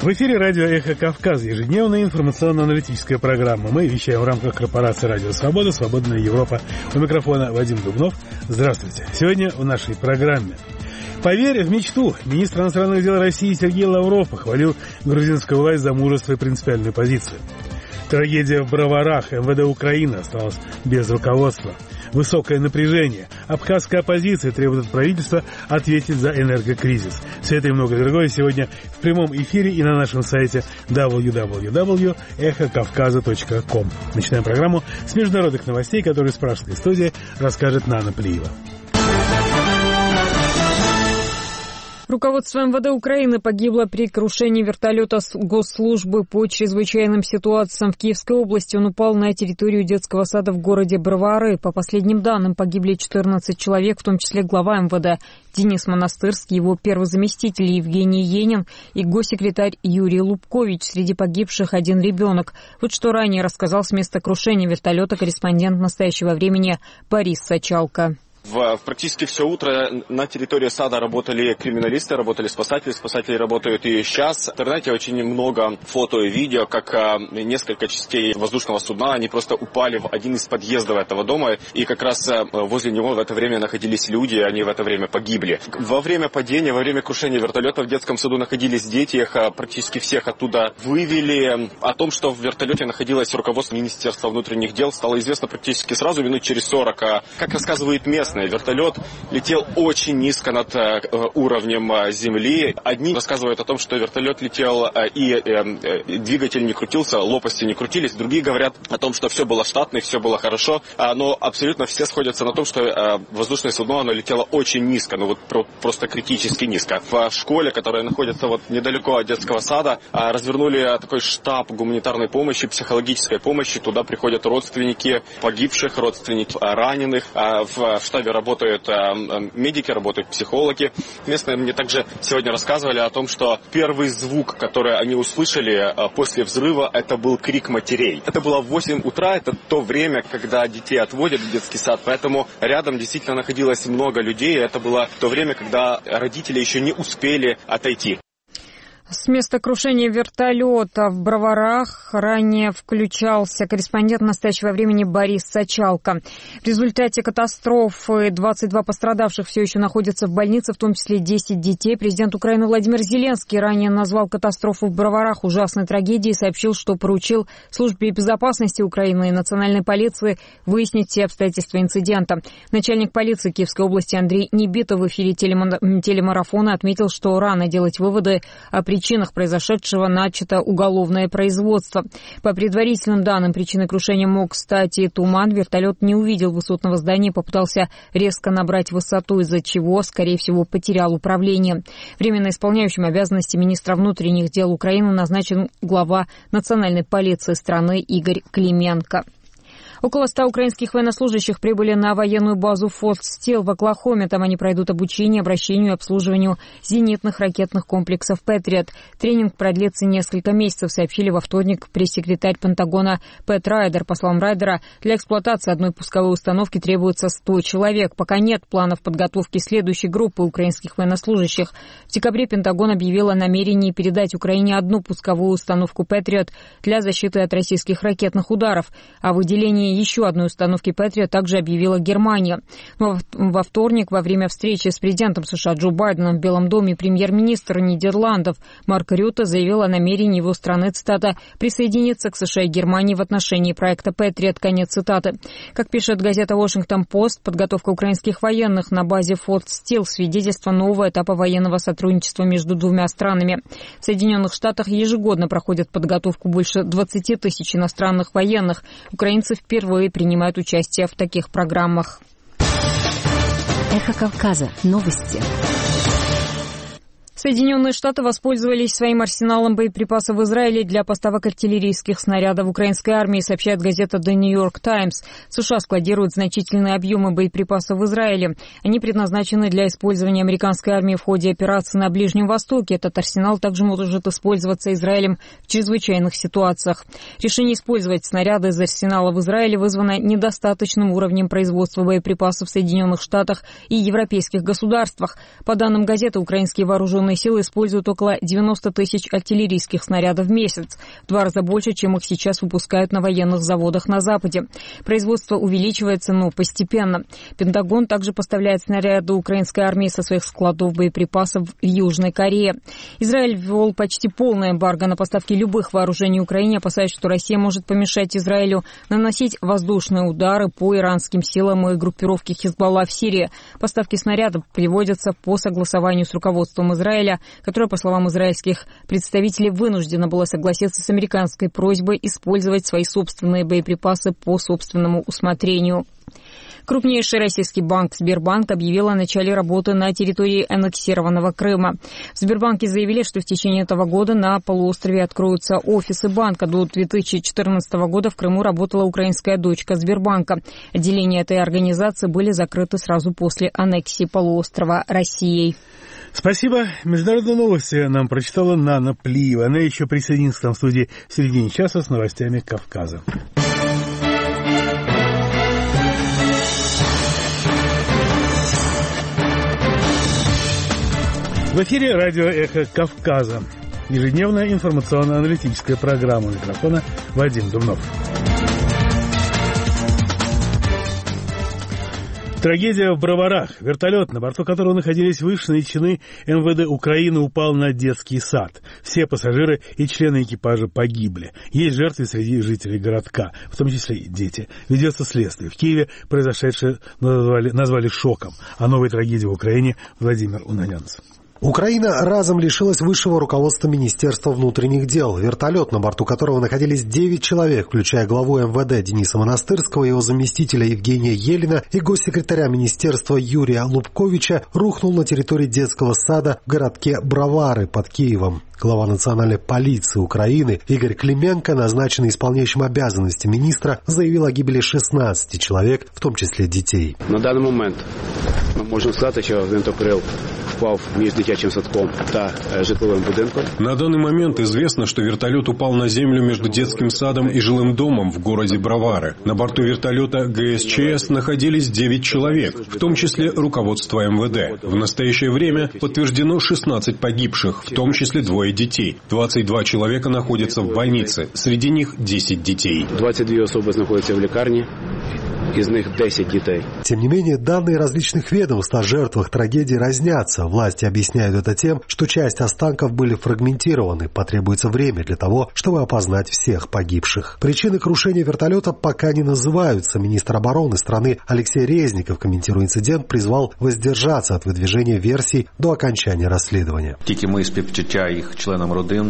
В эфире радио «Эхо Кавказа», ежедневная информационно-аналитическая программа. Мы вещаем в рамках корпорации «Радио Свобода», «Свободная Европа». У микрофона Вадим Дубнов. Здравствуйте. Сегодня в нашей программе. «Поверь в мечту». Министр иностранных дел России Сергей Лавров похвалил грузинскую власть за мужество и принципиальную позицию. Трагедия в Броварах. МВД Украины осталась без руководства. Высокое напряжение. Абхазская оппозиция требует от правительства ответить за энергокризис. Все это и многое другое сегодня в прямом эфире и на нашем сайте www.эхокавказа.ком. Начинаем программу с международных новостей, которые из пражской студии расскажет Нана Плиева. Руководство МВД Украины погибло при крушении вертолета Госслужбы по чрезвычайным ситуациям в Киевской области. Он упал на территорию детского сада в городе Бровары. По последним данным, погибли 14 человек, в том числе глава МВД Денис Монастырский, его первый заместитель Евгений Енин и госсекретарь Юрий Лубкович. Среди погибших один ребенок. Вот что ранее рассказал с места крушения вертолета корреспондент «Настоящего времени» Борис Сачалко. Практически все утро на территории сада работали криминалисты, работали спасатели. Спасатели работают и сейчас. В интернете очень много фото и видео, как несколько частей воздушного судна, они просто упали в один из подъездов этого дома. И как раз возле него в это время находились люди, они в это время погибли. Во время падения, во время крушения вертолета в детском саду находились дети. Их практически всех оттуда вывели. О том, что в вертолете находилось руководство Министерства внутренних дел, стало известно практически сразу, минут через 40. Как рассказывают местные, вертолет летел очень низко над уровнем земли. Одни рассказывают о том, что вертолет летел и двигатель не крутился, лопасти не крутились. Другие говорят о том, что все было штатно, все было хорошо. Но абсолютно все сходятся на том, что воздушное судно оно летело очень низко, ну вот просто критически низко. В школе, которая находится вот недалеко от детского сада, развернули такой штаб гуманитарной помощи, психологической помощи. Туда приходят родственники погибших, родственники раненых. В штабе работают медики, работают психологи. Местные мне также сегодня рассказывали о том, что первый звук, который они услышали после взрыва, это был крик матерей. Это было в 8 утра, это то время, когда детей отводят в детский сад, поэтому рядом действительно находилось много людей. Это было то время, когда родители еще не успели отойти. С места крушения вертолета в Броварах ранее включался корреспондент «Настоящего времени» Борис Сачалко. В результате катастрофы 22 пострадавших все еще находятся в больнице, в том числе 10 детей. Президент Украины Владимир Зеленский ранее назвал катастрофу в Броварах ужасной трагедией и сообщил, что поручил Службе безопасности Украины и национальной полиции выяснить все обстоятельства инцидента. Начальник полиции Киевской области Андрей Небитов в эфире телемарафона отметил, что рано делать выводы о причинах произошедшего, начато уголовное производство. По предварительным данным, причиной крушения мог стать и туман. Вертолет не увидел высотного здания и попытался резко набрать высоту, из-за чего, скорее всего, потерял управление. Временно исполняющим обязанности министра внутренних дел Украины назначен глава национальной полиции страны Игорь Клименко. Около 100 украинских военнослужащих прибыли на военную базу Форт Стил в Оклахоме. Там они пройдут обучение, обращению и обслуживанию зенитных ракетных комплексов «Патриот». Тренинг продлится несколько месяцев, сообщили во вторник пресс-секретарь Пентагона Пэт Райдер. По словам Райдера, для эксплуатации одной пусковой установки требуется 100 человек. Пока нет планов подготовки следующей группы украинских военнослужащих. В декабре Пентагон объявил о намерении передать Украине одну пусковую установку «Патриот» для защиты от российских ракетных ударов. О выделении еще одной установки «Патриот» также объявила Германия. Но во вторник, во время встречи с президентом США Джо Байденом в Белом доме, премьер-министр Нидерландов Марк Рютте заявил о намерении его страны, цитата, «присоединиться к США и Германии в отношении проекта «Патриот», конец цитаты. Как пишет газета «Вашингтон-Пост», подготовка украинских военных на базе Форт Стил — свидетельство нового этапа военного сотрудничества между двумя странами. В Соединенных Штатах ежегодно проходят подготовку больше 20 тысяч иностранных военных. Украинцы впервые принимают участие в таких программах. Эхо Кавказа. Новости. Соединенные Штаты воспользовались своим арсеналом боеприпасов в Израиле для поставок артиллерийских снарядов украинской армии, сообщает газета The New York Times. США складируют значительные объемы боеприпасов в Израиле. Они предназначены для использования американской армии в ходе операции на Ближнем Востоке. Этот арсенал также может использоваться Израилем в чрезвычайных ситуациях. Решение использовать снаряды из арсенала в Израиле вызвано недостаточным уровнем производства боеприпасов в Соединенных Штатах и европейских государствах. По данным газеты, украинские вооруженные вооруженные силы используют около 90 тысяч артиллерийских снарядов в месяц, в 2 раза больше, чем их сейчас выпускают на военных заводах на Западе. Производство увеличивается, но постепенно. Пентагон также поставляет снаряды украинской армии со своих складов боеприпасов в Южной Корее. Израиль ввел почти полное эмбарго на поставки любых вооружений Украине, опасаясь, что Россия может помешать Израилю наносить воздушные удары по иранским силам и группировке Хизбалла в Сирии. Поставки снарядов приводятся по согласованию с руководством Израиля, которое, по словам израильских представителей, вынуждено было согласиться с американской просьбой использовать свои собственные боеприпасы по собственному усмотрению. Крупнейший российский банк Сбербанк объявил о начале работы на территории аннексированного Крыма. В Сбербанке заявили, что в течение этого года на полуострове откроются офисы банка. До 2014 года в Крыму работала украинская дочка Сбербанка. Отделения этой организации были закрыты сразу после аннексии полуострова Россией. Спасибо. Международные новости нам прочитала Нана Плиева. Она еще присоединится к нам в студии в середине часа с новостями Кавказа. В эфире радио «Эхо Кавказа». Ежедневная информационно-аналитическая программа. У микрофона Вадим Дубнов. Трагедия в Броварах. Вертолет, на борту которого находились высшие чины МВД Украины, упал на детский сад. Все пассажиры и члены экипажа погибли. Есть жертвы среди жителей городка, в том числе и дети. Ведется следствие. В Киеве произошедшее назвали шоком. О новой трагедии в Украине Владимир Унанянц. Украина разом лишилась высшего руководства Министерства внутренних дел. Вертолет, на борту которого находились 9 человек, включая главу МВД Дениса Монастырского, его заместителя Евгения Елена и госсекретаря министерства Юрия Лубковича, рухнул на территории детского сада в городке Бровары под Киевом. Глава национальной полиции Украины Игорь Клименко, назначенный исполняющим обязанности министра, заявил о гибели 16 человек, в том числе детей. На данный момент ми можемо сказати, що гвинтокрил впав між дитячим садком та житловым будинком. На данный момент известно, что вертолет упал на землю между детским садом и жилым домом в городе Бровары. На борту вертолета ГСЧС находились 9 человек, в том числе руководство МВД. В настоящее время подтверждено 16 погибших, в том числе 2 детей. 22 человека находятся в больнице, среди них 10 детей. 22 особи находятся в лікарні. Из них 10 детей. Тем не менее, данные различных ведомств о жертвах трагедии разнятся. Власти объясняют это тем, что часть останков были фрагментированы. Потребуется время для того, чтобы опознать всех погибших. Причины крушения вертолета пока не называются. Министр обороны страны Алексей Резников, комментируя инцидент, призвал воздержаться от выдвижения версий до окончания расследования. Тільки ми співчуття їх членам родин,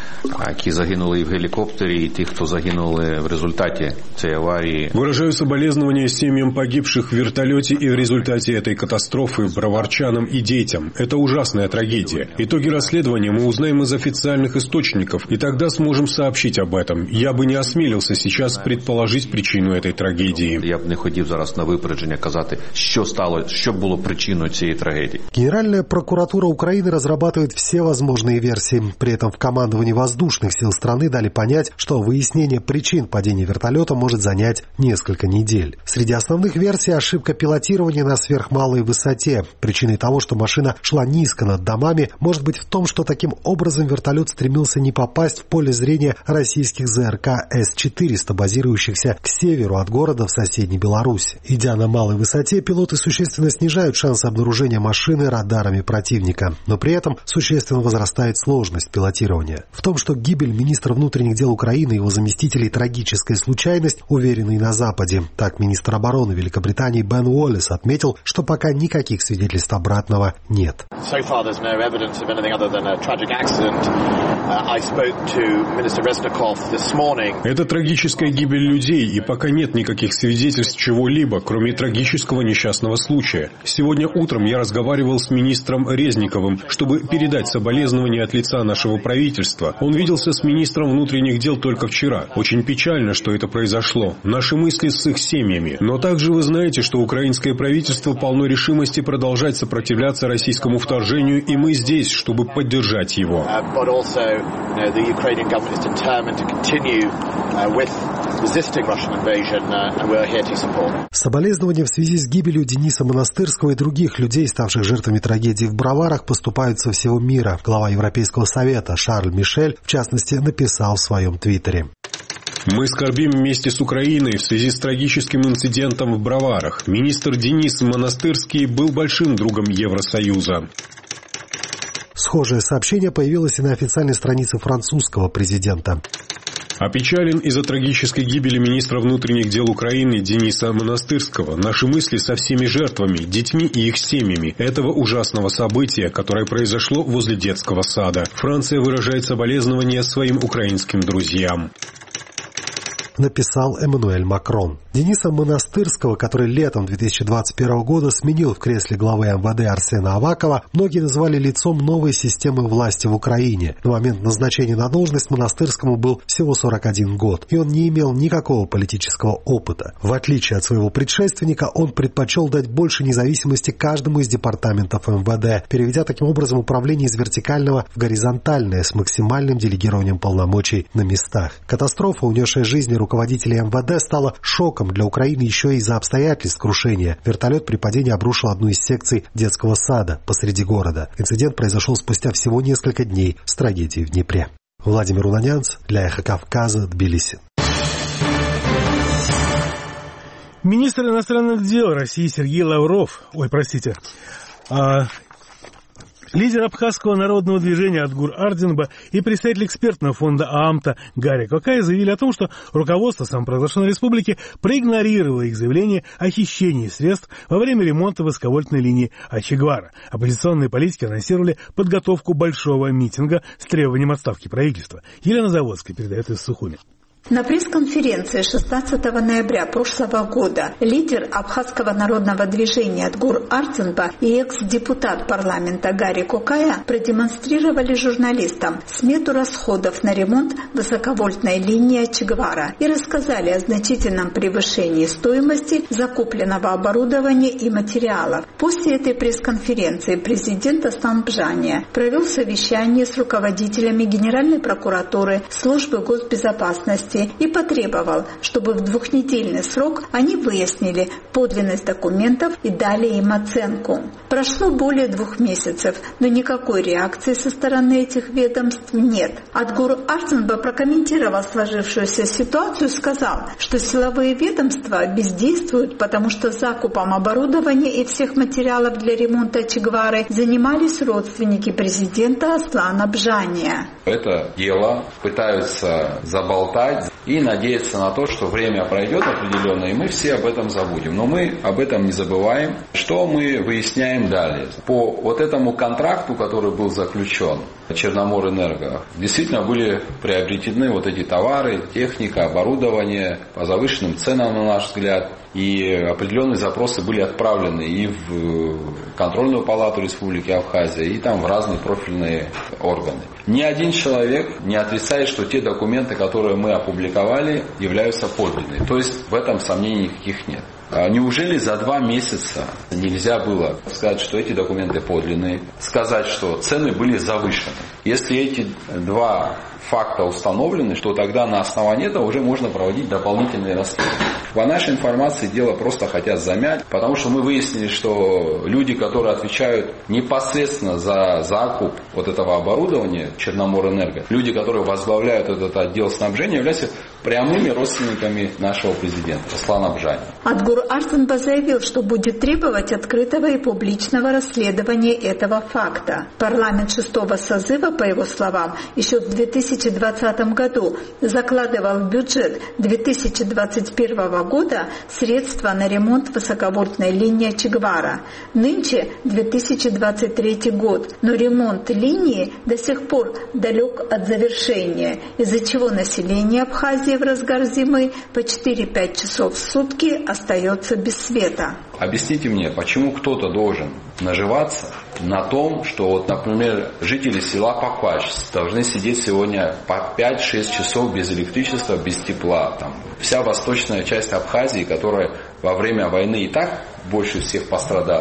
які загинули в гелікоптері, і тих, хто загинули в результаті цієї аварії. Выражаю соболезнования семьям погибших в вертолете и в результате этой катастрофы броварчанам и детям. Это ужасная трагедия. Итоги расследования мы узнаем из официальных источников, и тогда сможем сообщить об этом. Я бы не осмелился сейчас предположить причину этой трагедии. Я б не хотів зараз на випередження казати, що стало, що було причиною цієї трагедии. Генеральная прокуратура Украины разрабатывает все возможные версии. При этом в командовании воздушных сил страны дали понять, что выяснение причин падения вертолета может занять несколько недель. Среди основных версий ошибка пилотирования на сверхмалой высоте. Причиной того, что машина шла низко над домами, может быть в том, что таким образом вертолет стремился не попасть в поле зрения российских ЗРК С-400, базирующихся к северу от города в соседней Беларуси. Идя на малой высоте, пилоты существенно снижают шансы обнаружения машины радарами противника. Но при этом существенно возрастает сложность пилотирования. В том, что гибель министра внутренних дел Украины и его заместителей трагическая случайность, уверенный на Западе. Так министр обороны Великобритании Бен Уоллес отметил, что пока никаких свидетельств обратного нет. Это трагическая гибель людей, и пока нет никаких свидетельств чего-либо, кроме трагического несчастного случая. Сегодня утром я разговаривал с министром Резниковым, чтобы передать соболезнования от лица нашего правительства. Он виделся с министром внутренних дел только вчера. Очень печально, что это произошло. Наши мысли с их семьями. Но также вы знаете, что украинское правительство полно решимости продолжать сопротивляться российскому вторжению, и мы здесь, чтобы поддержать его. Соболезнования в связи с гибелью Дениса Монастырского и других людей, ставших жертвами трагедии в Броварах, поступают со всего мира. Глава Европейского совета Шарль Мишель, в частности, написал в своем твиттере. Мы скорбим вместе с Украиной в связи с трагическим инцидентом в Броварах. Министр Денис Монастырский был большим другом Евросоюза. Схожее сообщение появилось и на официальной странице французского президента. Опечален из-за трагической гибели министра внутренних дел Украины Дениса Монастырского. Наши мысли со всеми жертвами, детьми и их семьями этого ужасного события, которое произошло возле детского сада. Франция выражает соболезнования своим украинским друзьям. Написал Эммануэль Макрон. Дениса Монастырского, который летом 2021 года сменил в кресле главы МВД Арсена Авакова, многие называли лицом новой системы власти в Украине. На момент назначения на должность Монастырскому был всего 41 год, и он не имел никакого политического опыта. В отличие от своего предшественника, он предпочел дать больше независимости каждому из департаментов МВД, переведя таким образом управление из вертикального в горизонтальное с максимальным делегированием полномочий на местах. Катастрофа, унесшая жизни руководителей МВД, стала шоком для Украины еще и из-за обстоятельств крушения. Вертолет при падении обрушил одну из секций детского сада посреди города. Инцидент произошел спустя всего несколько дней с трагедией в Днепре. Владимир Уланянц для «Эхо Кавказа», Тбилиси. Министр иностранных дел России Сергей Лавров, лидер абхазского народного движения Отгур Арденба и представитель экспертного фонда ААМТа Гарри Кокай заявили о том, что руководство самопровозглашенной республики проигнорировало их заявление о хищении средств во время ремонта высоковольтной линии Че-Гевара. Оппозиционные политики анонсировали подготовку большого митинга с требованием отставки правительства. Елена Заводская передает из Сухуми. На пресс-конференции 16 ноября прошлого года лидер абхазского народного движения Отгур Арденба и экс-депутат парламента Гарри Кокая продемонстрировали журналистам смету расходов на ремонт высоковольтной линии Че-Гевара и рассказали о значительном превышении стоимости закупленного оборудования и материалов. После этой пресс-конференции президент Аслан провел совещание с руководителями Генеральной прокуратуры, службы госбезопасности и потребовал, чтобы в двухнедельный срок они выяснили подлинность документов и дали им оценку. Прошло более 2 месяцев, но никакой реакции со стороны этих ведомств нет. Отгур Арденба прокомментировал сложившуюся ситуацию, сказал, что силовые ведомства бездействуют, потому что закупом оборудования и всех материалов для ремонта Че-Гевары занимались родственники президента Аслана Бжания. Это дело пытаются заболтать и надеяться на то, что время пройдет определенно, и мы все об этом забудем. Но мы об этом не забываем. Что мы выясняем далее? По вот этому контракту, который был заключен, Черноморэнерго, действительно были приобретены вот эти товары, техника, оборудование по завышенным ценам, на наш взгляд. И определенные запросы были отправлены и в контрольную палату Республики Абхазия, и там в разные профильные органы. Ни один человек не отрицает, что те документы, которые мы опубликовали, являются подлинными. То есть в этом сомнений никаких нет. Неужели за 2 месяца нельзя было сказать, что эти документы подлинные, сказать, что цены были завышены? Если эти 2 факта установлены, что тогда на основании этого уже можно проводить дополнительные расследования. По нашей информации дело просто хотят замять, потому что мы выяснили, что люди, которые отвечают непосредственно за закуп вот этого оборудования Черноморэнерго, люди, которые возглавляют этот отдел снабжения, являются прямыми родственниками нашего президента Аслана Бжания. Отгур Арденба заявил, что будет требовать открытого и публичного расследования этого факта. Парламент 6-го созыва, по его словам, еще в 2020 году закладывал в бюджет 2021 года средства на ремонт высоковольтной линии Че-Гевара. Нынче 2023 год, но ремонт линии до сих пор далек от завершения, из-за чего население Абхазии в разгар зимы по 4-5 часов в сутки остается без света. Объясните мне, почему кто-то должен наживаться на том, что, вот, например, жители села Паквач должны сидеть сегодня по 5-6 часов без электричества, без тепла. Там вся восточная часть Абхазии, которая во время войны и так больше всех пострадала,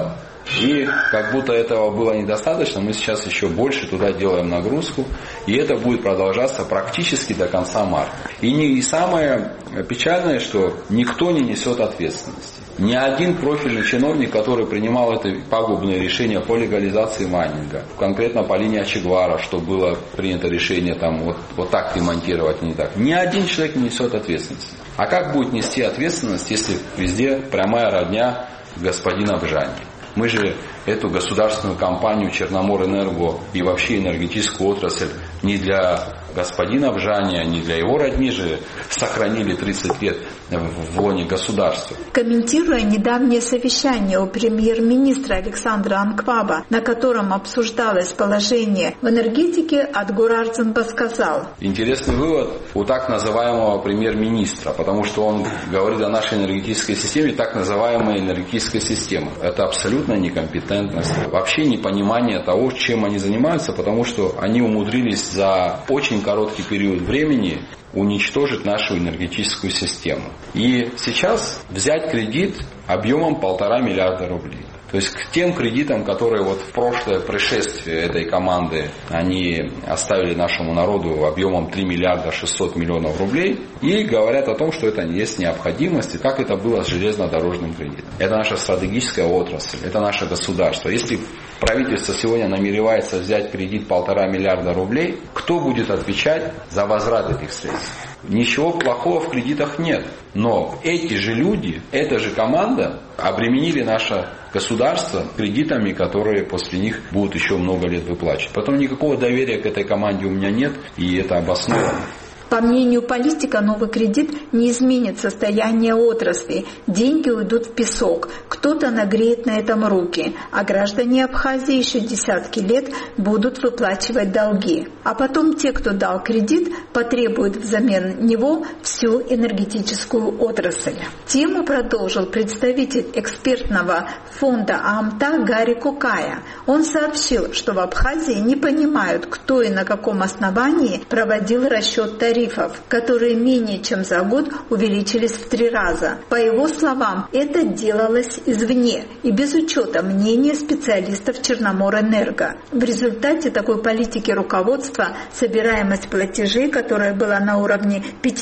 И как будто этого было недостаточно, мы сейчас еще больше туда делаем нагрузку, и это будет продолжаться практически до конца марта. И самое печальное, что никто не несет ответственности. Ни один профильный чиновник, который принимал это пагубное решение по легализации майнинга, конкретно по линии Очегвара, что было принято решение там вот так ремонтировать, не так, ни один человек не несет ответственности. А как будет нести ответственность, если везде прямая родня господина Бжани? Мы же эту государственную компанию Черноморэнерго и вообще энергетическую отрасль не для господина Бжани, не для его родни же сохранили 30 лет в лоне государства. Комментируя недавнее совещание у премьер-министра Александра Анкваба, на котором обсуждалось положение в энергетике, Адгур Арцинба сказал: интересный вывод у так называемого премьер-министра, потому что он говорит о нашей энергетической системе, так называемой энергетической системе. Это абсолютно некомпетентность, вообще непонимание того, чем они занимаются, потому что они умудрились за очень короткий период времени уничтожить нашу энергетическую систему. И сейчас взять кредит объемом 1,5 миллиарда рублей. То есть к тем кредитам, которые вот в прошлое пришествие этой команды они оставили нашему народу объемом 3 миллиарда 600 миллионов рублей, и говорят о том, что это есть необходимость, и как это было с железнодорожным кредитом. Это наша стратегическая отрасль, это наше государство. Если правительство сегодня намеревается взять кредит 1,5 миллиарда рублей, кто будет отвечать за возврат этих средств? Ничего плохого в кредитах нет. Но эти же люди, эта же команда обременили наше государство кредитами, которые после них будут еще много лет выплачивать. Поэтому никакого доверия к этой команде у меня нет, и это обосновано. По мнению политика, новый кредит не изменит состояние отрасли. Деньги уйдут в песок. Кто-то нагреет на этом руки. А граждане Абхазии еще десятки лет будут выплачивать долги. А потом те, кто дал кредит, потребуют взамен него всю энергетическую отрасль. Тему продолжил представитель экспертного фонда АМТА Гарри Кокая. Он сообщил, что в Абхазии не понимают, кто и на каком основании проводил расчет тарифов, которые менее чем за год увеличились в 3 раза. По его словам, это делалось извне и без учета мнения специалистов Черноморэнерго. В результате такой политики руководства собираемость платежей, которая была на уровне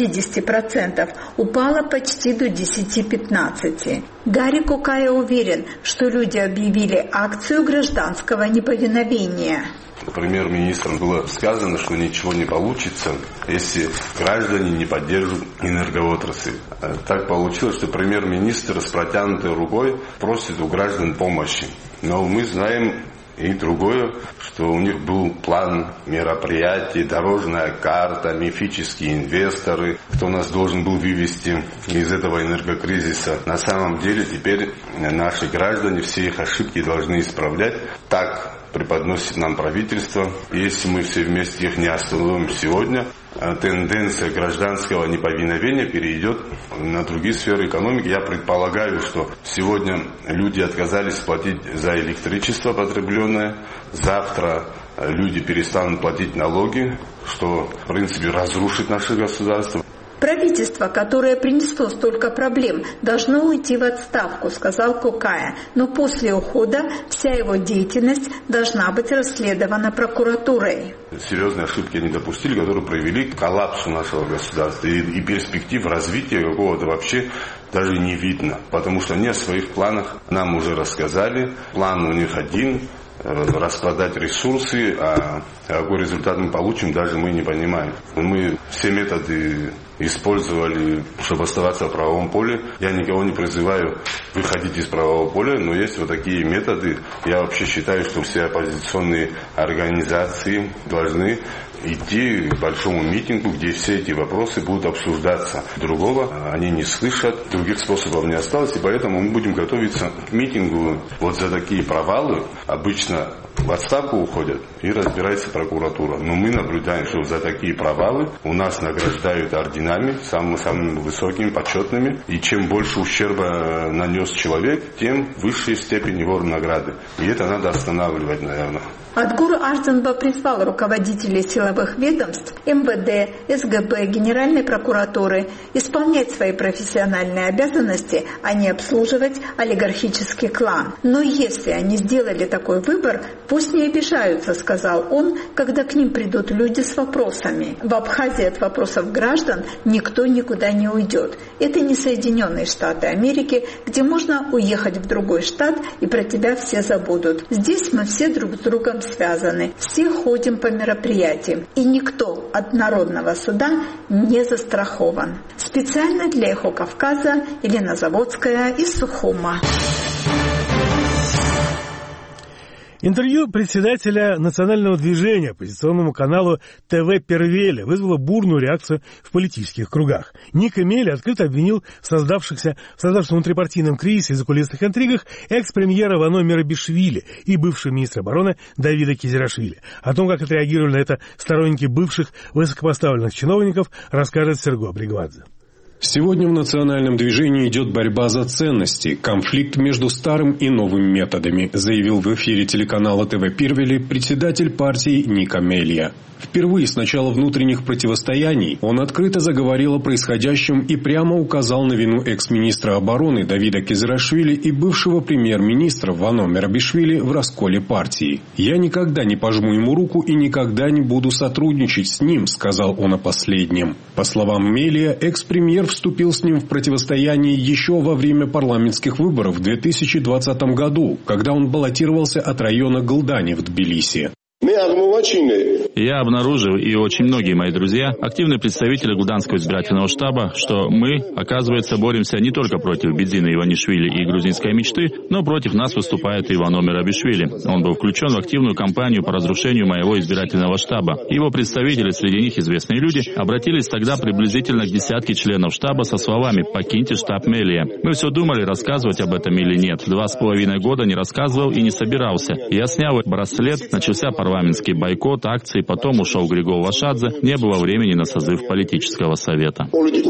50%, упала почти до 10-15%. Гарри Кокая уверен, что люди объявили акцию гражданского неповиновения. Премьер-министром было сказано, что ничего не получится, если граждане не поддержат энергоотрасль. Так получилось, что премьер-министр с протянутой рукой просит у граждан помощи. Но мы знаем и другое, что у них был план мероприятий, дорожная карта, мифические инвесторы, кто нас должен был вывести из этого энергокризиса. На самом деле теперь наши граждане все их ошибки должны исправлять. Так преподносит нам правительство. Если мы все вместе их не остановим сегодня, тенденция гражданского неповиновения перейдет на другие сферы экономики. Я предполагаю, что сегодня люди отказались платить за электричество потребленное. Завтра люди перестанут платить налоги, что в принципе разрушит наше государство. Правительство, которое принесло столько проблем, должно уйти в отставку, сказал Кокая. Но после ухода вся его деятельность должна быть расследована прокуратурой. Серьезные ошибки они допустили, которые привели к коллапсу нашего государства. И перспектив развития какого-то вообще даже не видно. Потому что они о своих планах нам уже рассказали. План у них один – распродать ресурсы, а какой результат мы получим, даже мы не понимаем. Мы все методы использовали, чтобы оставаться в правовом поле. Я никого не призываю выходить из правового поля, но есть вот такие методы. Я вообще считаю, что все оппозиционные организации должны идти к большому митингу, где все эти вопросы будут обсуждаться. Другого они не слышат, других способов не осталось, и поэтому мы будем готовиться к митингу вот за такие провалы. Обычно в отставку уходят и разбирается прокуратура. Но мы наблюдаем, что за такие провалы у нас награждают орденами, самыми высокими, почетными. И чем больше ущерба нанес человек, тем высшая степень его награды. И это надо останавливать, наверное. Адгур Арзанба призвал руководителей силовых ведомств, МВД, СГБ, Генеральной прокуратуры исполнять свои профессиональные обязанности, а не обслуживать олигархический клан. Но если они сделали такой выбор, пусть не обижаются, сказал он, когда к ним придут люди с вопросами. В Абхазии от вопросов граждан никто никуда не уйдет. Это не Соединенные Штаты Америки, где можно уехать в другой штат и про тебя все забудут. Здесь мы все друг с другом связаны. Все ходим по мероприятиям. И никто от Народного суда не застрахован. Специально для «Эхо Кавказа» Елена Заводская из Сухума. Интервью председателя национального движения оппозиционному каналу ТВ Первели вызвало бурную реакцию в политических кругах. Ника Мели открыто обвинил в создавшемся внутрипартийном кризисе и закулисных интригах экс-премьера Вано Мерабишвили и бывшего министра обороны Давида Кизерашвили. О том, как отреагировали на это сторонники бывших высокопоставленных чиновников, расскажет Серго Абригвадзе. Сегодня в национальном движении идет борьба за ценности, конфликт между старым и новым методами, заявил в эфире телеканала ТВ Первели председатель партии Ника Мелия. Впервые с начала внутренних противостояний он открыто заговорил о происходящем и прямо указал на вину экс-министра обороны Давида Кизерашвили и бывшего премьер-министра Вано Мерабишвили в расколе партии. «Я никогда не пожму ему руку и никогда не буду сотрудничать с ним», сказал он о последнем. По словам Мелия, экс-премьер вступил с ним в противостояние еще во время парламентских выборов в 2020 году, когда он баллотировался от района Галдани в Тбилиси. Я обнаружил, и очень многие мои друзья, активные представители Гуданского избирательного штаба, что мы, оказывается, боремся не только против Бедзина Иванишвили и грузинской мечты, но против нас выступает и Вано Мерабишвили. Он был включен в активную кампанию по разрушению моего избирательного штаба. Его представители, среди них известные люди, обратились тогда приблизительно к десятке членов штаба со словами «покиньте штаб Мелия». Мы все думали, рассказывать об этом или нет. 2,5 года не рассказывал и не собирался. Я снял браслет, начался парламентский бойкот, акции, потом ушел Григол Вашадзе, не было времени на созыв политического совета.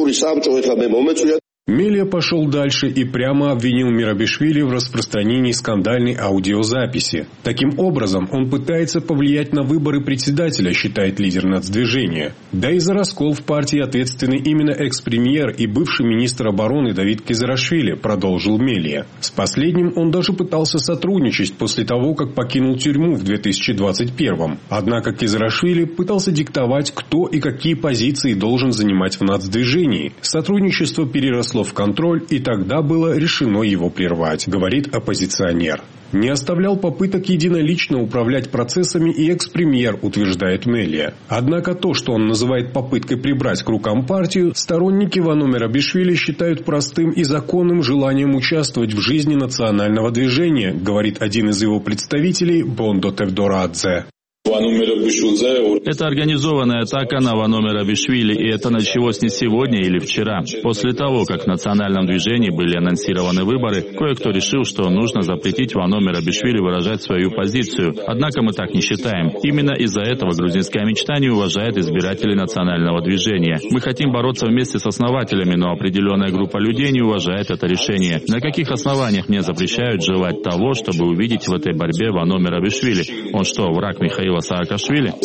Мелия пошел дальше и прямо обвинил Мерабишвили в распространении скандальной аудиозаписи. Таким образом, он пытается повлиять на выборы председателя, считает лидер нацдвижения. Да и за раскол в партии ответственны именно экс-премьер и бывший министр обороны Давид Кизерашвили, продолжил Мелия. С последним он даже пытался сотрудничать после того, как покинул тюрьму в 2021-м. Однако Кизерашвили пытался диктовать, кто и какие позиции должен занимать в нацдвижении. Сотрудничество переросло в контроль, и тогда было решено его прервать, говорит оппозиционер. Не оставлял попыток единолично управлять процессами и экс-премьер, утверждает Мелия. Однако то, что он называет попыткой прибрать к рукам партию, сторонники Вано Мерабишвили считают простым и законным желанием участвовать в жизни национального движения, говорит один из его представителей Бондо Тевдорадзе. Это организованная атака на Вано Мерабишвили, и это началось не сегодня или вчера. После того, как в национальном движении были анонсированы выборы, кое-кто решил, что нужно запретить Вано Мерабишвили выражать свою позицию. Однако мы так не считаем. Именно из-за этого грузинская мечта не уважает избирателей национального движения. Мы хотим бороться вместе с основателями, но определенная группа людей не уважает это решение. На каких основаниях мне запрещают желать того, чтобы увидеть в этой борьбе Вано Мерабишвили? Он что, враг Михаила Саакашвили?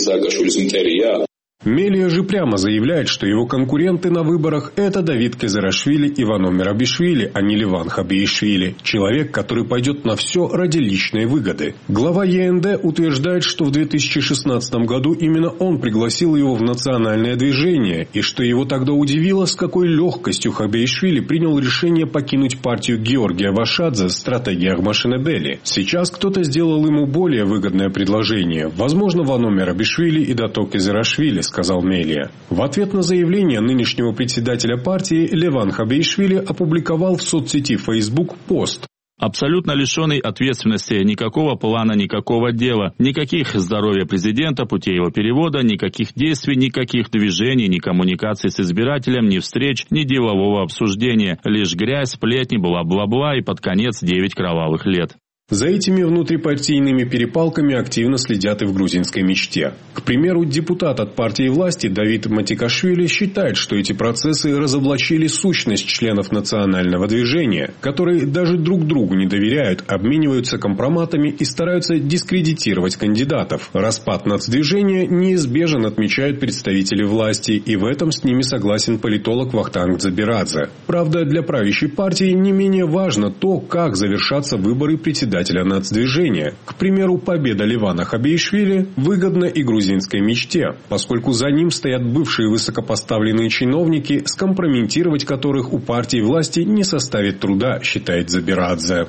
Мелия же прямо заявляет, что его конкуренты на выборах – это Давид Кизерашвили и Вано Мерабишвили, а не Леван Хабиишвили, человек, который пойдет на все ради личной выгоды. Глава ЕНД утверждает, что в 2016 году именно он пригласил его в национальное движение, и что его тогда удивило, с какой легкостью Хабиишвили принял решение покинуть партию Георгия Вашадзе «Стратегия Ахмашинебели». Сейчас кто-то сделал ему более выгодное предложение. Возможно, Вано Мерабишвили и Дато Кизерашвили, сказал Мелия. В ответ на заявление нынешнего председателя партии Леван Хабиишвили опубликовал в соцсети Facebook пост. Абсолютно лишенный ответственности, никакого плана, никакого дела, никаких здоровья президента, путей его перевода, никаких действий, никаких движений, ни коммуникаций с избирателем, ни встреч, ни делового обсуждения. Лишь грязь, сплетни, бла-бла-бла и под конец 9 кровавых лет. За этими внутрипартийными перепалками активно следят и в грузинской мечте. К примеру, депутат от партии власти Давид Матикашвили считает, что эти процессы разоблачили сущность членов национального движения, которые даже друг другу не доверяют, обмениваются компроматами и стараются дискредитировать кандидатов. Распад нацдвижения неизбежен, отмечают представители власти, и в этом с ними согласен политолог Вахтанг Дзабирадзе. Правда, для правящей партии не менее важно то, как завершатся выборы председателя нацдвижения. К примеру, победа Левана Хабеишвили выгодна и грузинской мечте, поскольку за ним стоят бывшие высокопоставленные чиновники, скомпрометировать которых у партии власти не составит труда, считает Дзабирадзе.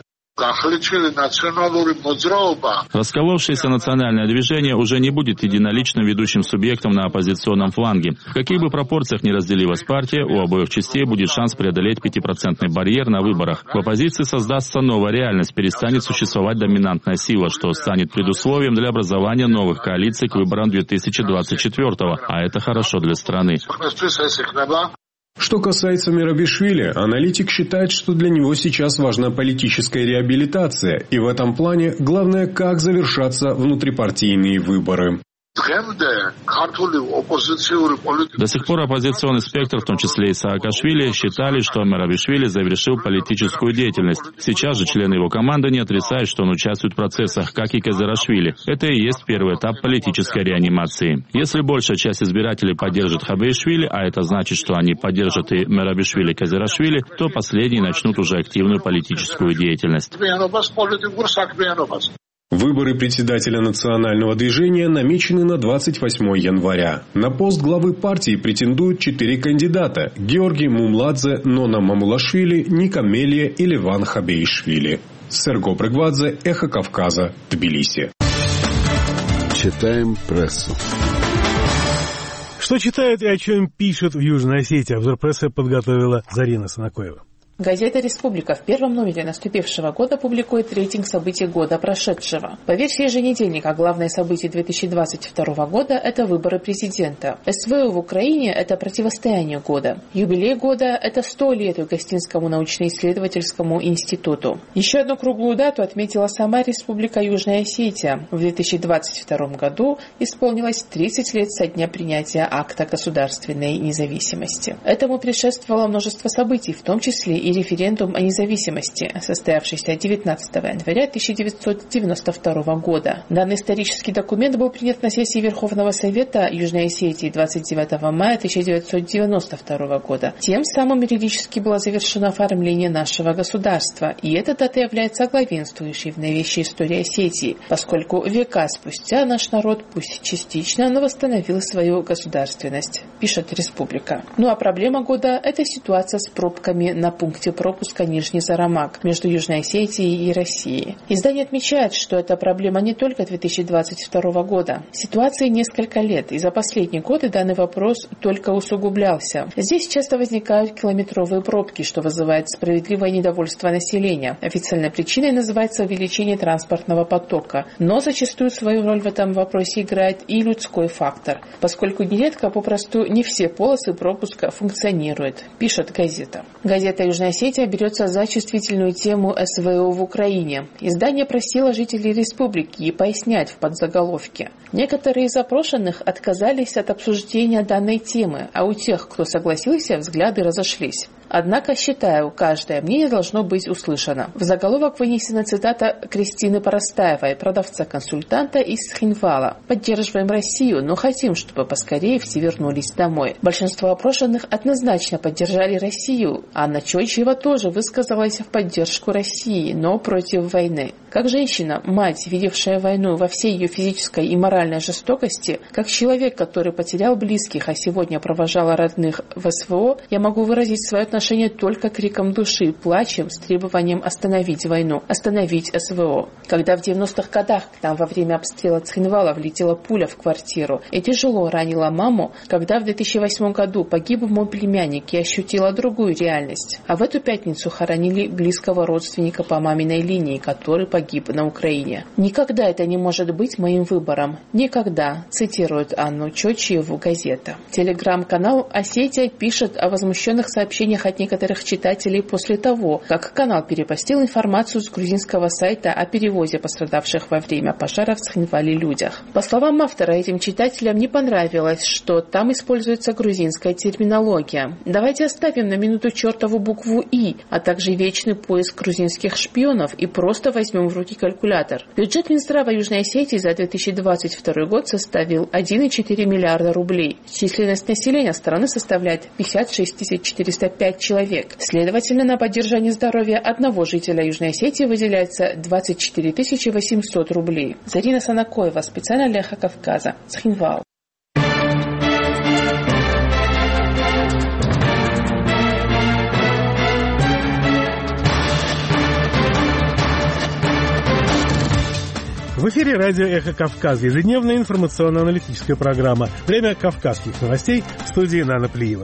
Расколовшееся национальное движение уже не будет единоличным ведущим субъектом на оппозиционном фланге. В каких бы пропорциях ни разделилась партия, у обоих частей будет шанс преодолеть 5% барьер на выборах. В оппозиции создастся новая реальность, перестанет существовать доминантная сила, что станет предусловием для образования новых коалиций к выборам 2024-го, а это хорошо для страны. Что касается Мерабишвили, аналитик считает, что для него сейчас важна политическая реабилитация, и в этом плане главное, как завершатся внутрипартийные выборы. До сих пор оппозиционный спектр, в том числе и Саакашвили, считали, что Мерабишвили завершил политическую деятельность. Сейчас же члены его команды не отрицают, что он участвует в процессах, как и Казарашвили. Это и есть первый этап политической реанимации. Если большая часть избирателей поддержит Хабеишвили, а это значит, что они поддержат и Мерабишвили, Казарашвили, то последние начнут уже активную политическую деятельность. Выборы председателя национального движения намечены на 28 января. На пост главы партии претендуют 4 кандидата – Георгий Мумладзе, Нона Мамулашвили, Ника Мелия и Леван Хабеишвили. Серго Брыгвадзе, Эхо Кавказа, Тбилиси. Читаем прессу. Что читают и о чем пишут в Южной Осетии? Обзор прессы подготовила Зарина Санакоева. Газета «Республика» в первом номере наступившего года публикует рейтинг событий года прошедшего. По версии еженедельника, главное событие 2022 года – это выборы президента. СВО в Украине – это противостояние года. Юбилей года – это 100 лет Угостинскому научно-исследовательскому институту. Еще одну круглую дату отметила сама Республика Южная Осетия. В 2022 году исполнилось 30 лет со дня принятия акта государственной независимости. Этому предшествовало множество событий, в том числе и референдум о независимости, состоявшийся 19 января 1992 года. Данный исторический документ был принят на сессии Верховного Совета Южной Осетии 29 мая 1992 года. Тем самым юридически было завершено оформление нашего государства, и эта дата является главенствующей в новейшей истории Осетии, поскольку века спустя наш народ, пусть частично, но восстановил свою государственность, пишет Республика. Ну а проблема года – это ситуация с пробками на пункте пропуска Нижний Зарамак между Южной Осетией и Россией. Издание отмечает, что эта проблема не только 2022 года. Ситуации несколько лет, и за последние годы данный вопрос только усугублялся. Здесь часто возникают километровые пробки, что вызывает справедливое недовольство населения. Официальной причиной называется увеличение транспортного потока, но зачастую свою роль в этом вопросе играет и людской фактор, поскольку нередко попросту не все полосы пропуска функционируют, пишет газета. Газета «Южная Осетия» берется за чувствительную тему СВО в Украине. Издание просило жителей республики и пояснять в подзаголовке. Некоторые из опрошенных отказались от обсуждения данной темы, а у тех, кто согласился, взгляды разошлись. Однако, считаю, каждое мнение должно быть услышано. В заголовок вынесена цитата Кристины Поростаевой, продавца-консультанта из Хинвала. «Поддерживаем Россию, но хотим, чтобы поскорее все вернулись домой». Большинство опрошенных однозначно поддержали Россию. Анна Чойчева тоже высказалась в поддержку России, но против войны. Как женщина, мать, видевшая войну во всей ее физической и моральной жестокости, как человек, который потерял близких, а сегодня провожал родных в СВО, я могу выразить свое отношение только криком души, плачем с требованием остановить войну, остановить СВО. Когда в 90-х годах к нам во время обстрела Цхинвала влетела пуля в квартиру и тяжело ранила маму, когда в 2008 году погиб мой племянник, я ощутила другую реальность. А в эту пятницу хоронили близкого родственника по маминой линии, который погиб на Украине. «Никогда это не может быть моим выбором. Никогда», цитирует Анну Чочиеву газета. Телеграм-канал «Осетия» пишет о возмущенных сообщениях от некоторых читателей после того, как канал перепостил информацию с грузинского сайта о перевозе пострадавших во время пожара в Цхинвале людях. По словам автора, этим читателям не понравилось, что там используется грузинская терминология. «Давайте оставим на минуту чертову букву «и», а также вечный поиск грузинских шпионов и просто возьмем в руки калькулятор». Бюджет Минздрава Южной Осетии за 2022 год составил 1,4 миллиарда рублей. Численность населения страны составляет 56 405 человек. Следовательно, на поддержание здоровья одного жителя Южной Осетии выделяется 24 800 рублей. Зарина Санакоева, специально для Эхо Кавказа, Цхинвал. В эфире радио «Эхо Кавказа», ежедневная информационно-аналитическая программа. Время кавказских новостей, в студии Нана Плиева.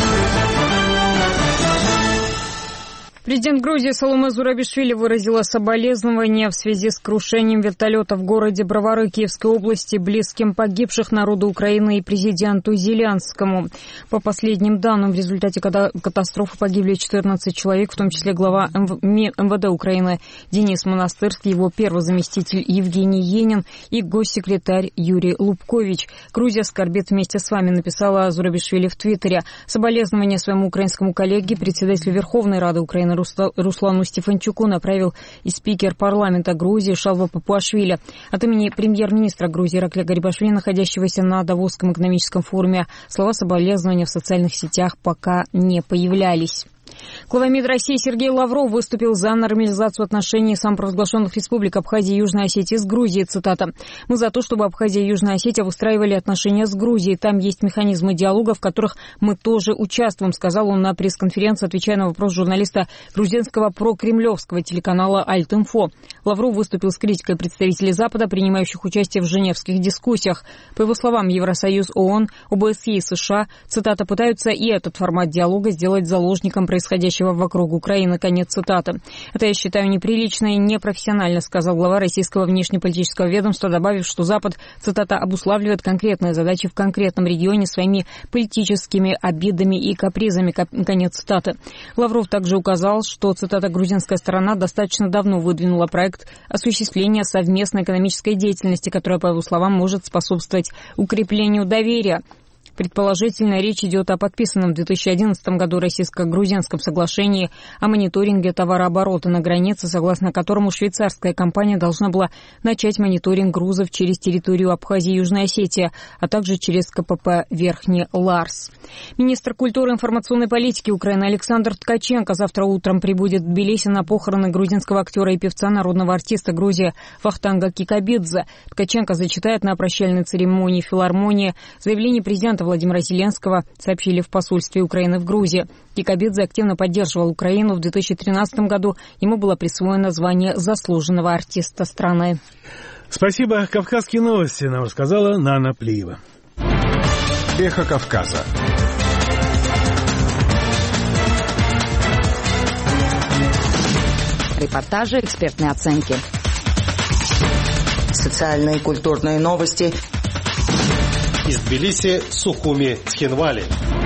Президент Грузии Саломе Зурабишвили выразила соболезнования в связи с крушением вертолета в городе Бровары Киевской области, близким погибших народу Украины и президенту Зеленскому. По последним данным, в результате катастрофы погибли 14 человек, в том числе глава МВД Украины Денис Монастырский, его первый заместитель Евгений Енин и госсекретарь Юрий Лубкович. «Грузия скорбит вместе с вами», написала Зурабишвили в Твиттере. Соболезнования своему украинскому коллеге, председателю Верховной Рады Украины Руслану Стефанчуку направил и спикер парламента Грузии Шалва Папуашвили. От имени премьер-министра Грузии Ираклия Гарибашвили, находящегося на Давосском экономическом форуме, слова соболезнования в социальных сетях пока не появлялись. Глава МИД России Сергей Лавров выступил за нормализацию отношений самопровозглашенных республик Абхазии и Южной Осетии с Грузией. Цитата. «Мы за то, чтобы Абхазия и Южная Осетия выстраивали отношения с Грузией. Там есть механизмы диалога, в которых мы тоже участвуем», сказал он на пресс-конференции, отвечая на вопрос журналиста грузинского прокремлевского телеканала Альт-Инфо. Лавров выступил с критикой представителей Запада, принимающих участие в женевских дискуссиях. По его словам, Евросоюз, ООН, ОБСЕ и США, цитата, «пытаются и этот формат диалога сделать заложником происходящего вокруг Украины». Конец цитаты. «Это я считаю неприлично и непрофессионально», сказал глава российского внешнеполитического ведомства, добавив, что Запад, цитата, «обуславливает конкретные задачи в конкретном регионе своими политическими обидами и капризами». Конец цитаты. Лавров также указал, что, цитата, «грузинская сторона достаточно давно выдвинула проект осуществления совместной экономической деятельности, которая, по его словам, может способствовать укреплению доверия». Предположительно, речь идет о подписанном в 2011 году российско-грузинском соглашении о мониторинге товарооборота на границе, согласно которому швейцарская компания должна была начать мониторинг грузов через территорию Абхазии и Южной Осетии, а также через КПП Верхний Ларс. Министр культуры и информационной политики Украины Александр Ткаченко завтра утром прибудет в Тбилиси на похороны грузинского актера и певца, народного артиста Грузии Вахтанга Кикабидзе. Ткаченко зачитает на прощальной церемонии филармонии заявление президента Владимира Зеленского, сообщили в посольстве Украины в Грузии. Кикабидзе активно поддерживал Украину. В 2013 году ему было присвоено звание заслуженного артиста страны. Спасибо. Кавказские новости нам рассказала Нана Плиева. Эхо Кавказа. Репортажи, экспертные оценки. Социальные и культурные новости. Из Тбилиси, Сухуми, Цхинвали.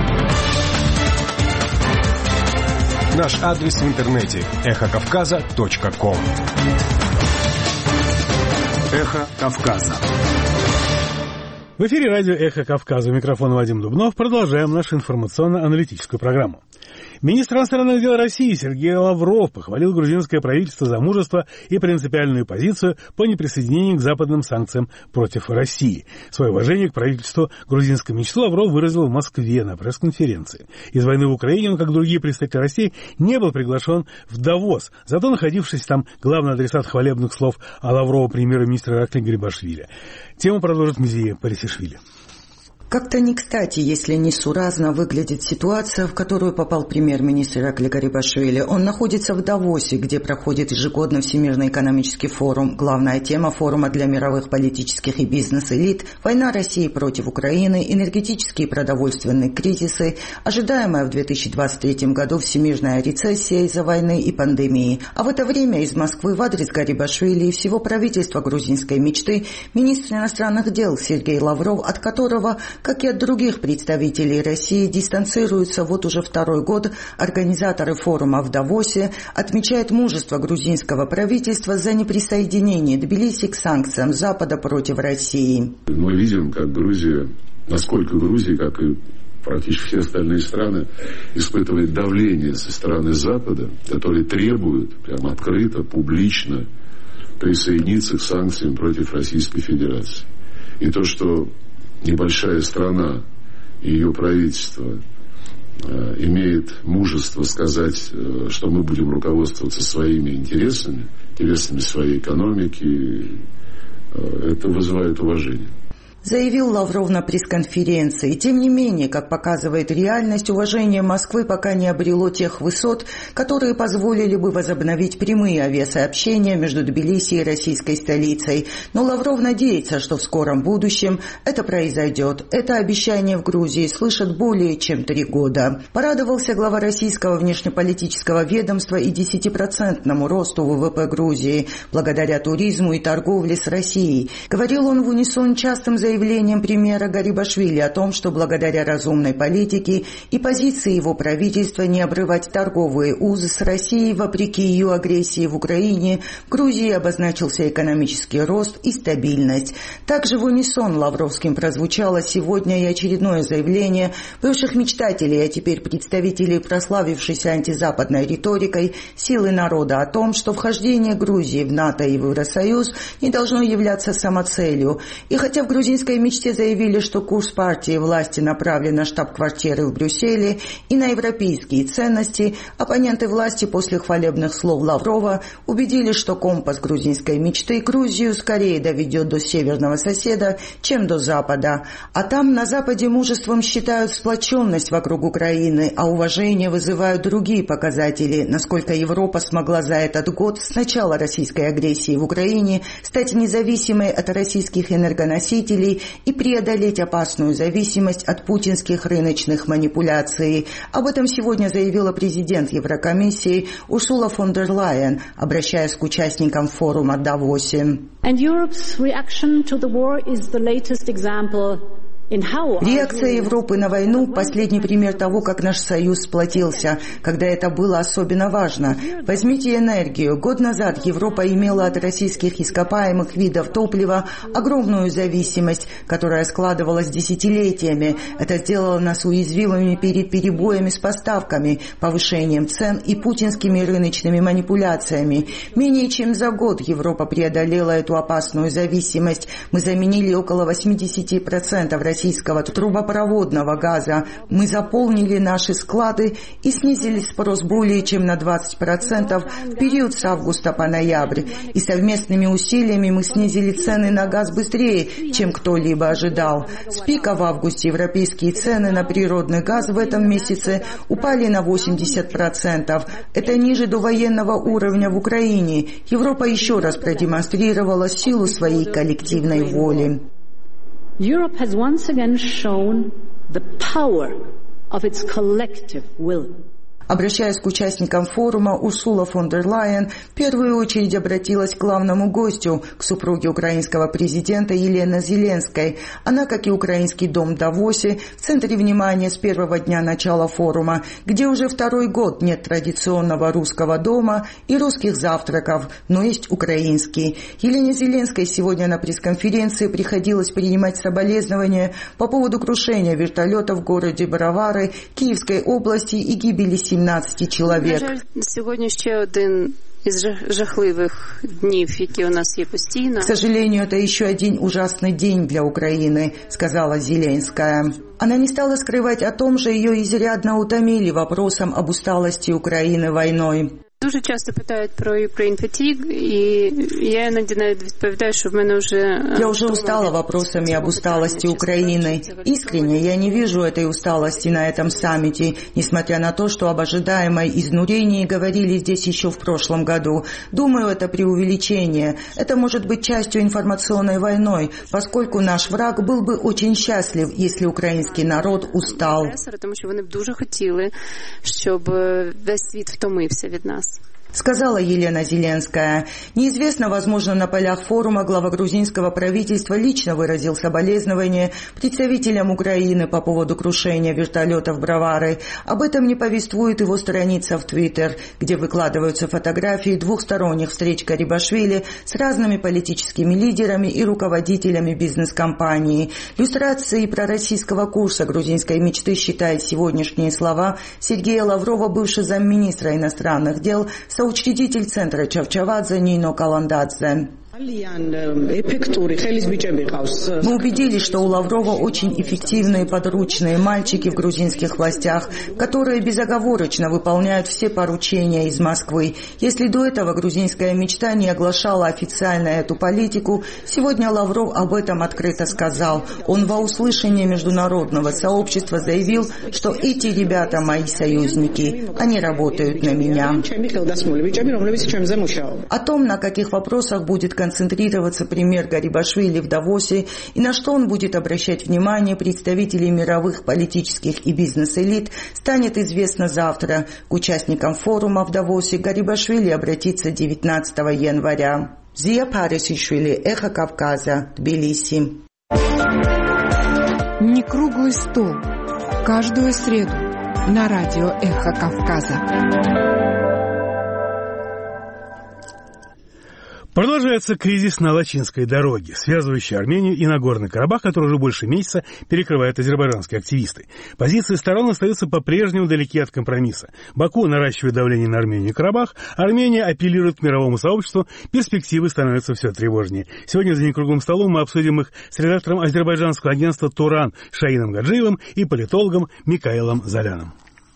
Наш адрес в интернете эхокавказа.ком. Эхо Кавказа. В эфире радио «Эхо Кавказа». У микрофона Вадим Дубнов. Продолжаем нашу информационно-аналитическую программу. Министр иностранных дел России Сергей Лавров похвалил грузинское правительство за мужество и принципиальную позицию по неприсоединению к западным санкциям против России. Свое уважение к правительству грузинской мечты Лавров выразил в Москве на пресс-конференции. Из войны в Украине он, как другие представители России, не был приглашен в Давос. Зато, находившись там, главный адресат хвалебных слов о Лаврову премьер-министра Ираклия Гарибашвили. Тему продолжит Мзия Парисишвили. Как-то не кстати, если несуразно выглядит ситуация, в которую попал премьер-министр Ираклий Гарибашвили. Он находится в Давосе, где проходит ежегодно Всемирный экономический форум. Главная тема форума для мировых политических и бизнес-элит – война России против Украины, энергетические и продовольственные кризисы, ожидаемая в 2023 году всемирная рецессия из-за войны и пандемии. А в это время из Москвы в адрес Гарибашвили и всего правительства грузинской мечты министр иностранных дел Сергей Лавров, от которого, как и от других представителей России, дистанцируются вот уже второй год, организаторы форума в Давосе отмечают мужество грузинского правительства за неприсоединение Тбилиси к санкциям Запада против России. Мы видим, как Грузия, насколько Грузия, как и практически все остальные страны, испытывает давление со стороны Запада, который требует прямо открыто, публично присоединиться к санкциям против Российской Федерации. И то, что небольшая страна и ее правительство имеет мужество сказать, что мы будем руководствоваться своими интересами своей экономики, это вызывает уважение. Заявил Лавров на пресс-конференции. Тем не менее, как показывает реальность, уважение Москвы пока не обрело тех высот, которые позволили бы возобновить прямые авиасообщения между Тбилиси и российской столицей. Но Лавров надеется, что в скором будущем это произойдет. Это обещание в Грузии слышат более чем 3 года. Порадовался глава российского внешнеполитического ведомства и 10% росту ВВП Грузии благодаря туризму и торговле с Россией. Говорил он в унисон частым заявлением премьера Гарибашвили о том, что благодаря разумной политике и позиции его правительства не обрывать торговые узы с Россией вопреки ее агрессии в Украине, в Грузии обозначился экономический рост и стабильность. Также в унисон Лавровским прозвучало сегодня и очередное заявление бывших мечтателей, а теперь представителей прославившейся антизападной риторикой силы народа о том, что вхождение Грузии в НАТО и в Евросоюз не должно являться самоцелью. И хотя в грузинской мечте заявили, что курс партии власти направлен на штаб-квартиры в Брюсселе и на европейские ценности, оппоненты власти после хвалебных слов Лаврова убедили, что компас грузинской мечты Грузию скорее доведет до северного соседа, чем до Запада. А там, на Западе, мужеством считают сплоченность вокруг Украины, а уважение вызывают другие показатели, насколько Европа смогла за этот год с начала российской агрессии в Украине стать независимой от российских энергоносителей и преодолеть опасную зависимость от путинских рыночных манипуляций. Об этом сегодня заявила президент Еврокомиссии Урсула фон дер Лайен, обращаясь к участникам форума в Давосе. Реакция Европы на войну – последний пример того, как наш союз сплотился, когда это было особенно важно. Возьмите энергию. Год назад Европа имела от российских ископаемых видов топлива огромную зависимость, которая складывалась десятилетиями. Это сделало нас уязвимыми перед перебоями с поставками, повышением цен и путинскими рыночными манипуляциями. Менее чем за год Европа преодолела эту опасную зависимость. Мы заменили около 80% российского трубопроводного газа. Мы заполнили наши склады и снизили спрос более чем на 20% в период с августа по ноябрь. И совместными усилиями мы снизили цены на газ быстрее, чем кто-либо ожидал. С пика в августе европейские цены на природный газ в этом месяце упали на 80%. Это ниже довоенного уровня в Украине. Европа еще раз продемонстрировала силу своей коллективной воли. Europe has once again shown the power of its collective will. Обращаясь к участникам форума, Урсула фон дер Лайен в первую очередь обратилась к главному гостю, к супруге украинского президента Елене Зеленской. Она, как и украинский дом в Давосе, в центре внимания с первого дня начала форума, где уже второй год нет традиционного русского дома и русских завтраков, но есть украинский. Елене Зеленской сегодня на пресс-конференции приходилось принимать соболезнования по поводу крушения вертолета в городе Бровари Киевской области и гибели 17 чоловік. На жаль, сьогодні ще один із жахливих днів, які у нас є постійно. К сожалению, это еще один ужасный день для Украины, сказала Зеленская. Она не стала скрывать о том, что ее изрядно утомили вопросом об усталости Украины войной. Дуже часто питають про Ukraine fatigue, и я иногда отвечаю, что в меня уже... Я уже устала вопросами об усталости Украины. Искренне я не вижу этой усталости на этом саммите, несмотря на то, что об ожидаемой изнурении говорили здесь еще в прошлом году. Думаю, это преувеличение. Это может быть частью информационной войны, поскольку наш враг был бы очень счастлив, если украинский народ устал. Потому что они дуже хотели, чтобы весь світ втомився від нас. Сказала Елена Зеленская. Неизвестно, возможно, на полях форума глава грузинского правительства лично выразил соболезнования представителям Украины по поводу крушения вертолетов Бровары. Об этом не повествует его страница в Твиттер, где выкладываются фотографии двухсторонних встреч Гарибашвили с разными политическими лидерами и руководителями бизнес-компаний. Люстрацией пророссийского курса грузинской мечты считает сегодняшние слова Сергея Лаврова, бывший замминистра иностранных дел, соучредитель центра Чавчавадзе Нино Каландадзе. Мы убедились, что у Лаврова очень эффективные подручные мальчики в грузинских властях, которые безоговорочно выполняют все поручения из Москвы. Если до этого грузинская мечта не оглашала официально эту политику, сегодня Лавров об этом открыто сказал. Он во услышание международного сообщества заявил, что эти ребята мои союзники, они работают на меня. О том, на каких вопросах будет концентрироваться премьер Гарибашвили в Давосе и на что он будет обращать внимание представителей мировых политических и бизнес-элит, станет известно завтра. К участникам форума в Давосе Гарибашвили обратится 19 января. Зия Парисишвили, Эхо Кавказа, Тбилиси. Не круглый стол. Каждую среду на радио Эхо Кавказа. Продолжается кризис на Лачинской дороге, связывающий Армению и Нагорный Карабах, который уже больше месяца перекрывают азербайджанские активисты. Позиции сторон остаются по-прежнему далеки от компромисса. Баку наращивает давление на Армению и Карабах, Армения апеллирует к мировому сообществу, перспективы становятся все тревожнее. Сегодня за некруглым столом мы обсудим их с редактором азербайджанского агентства «Туран» Шаином Гаджиевым и политологом Микаэлом Заляном.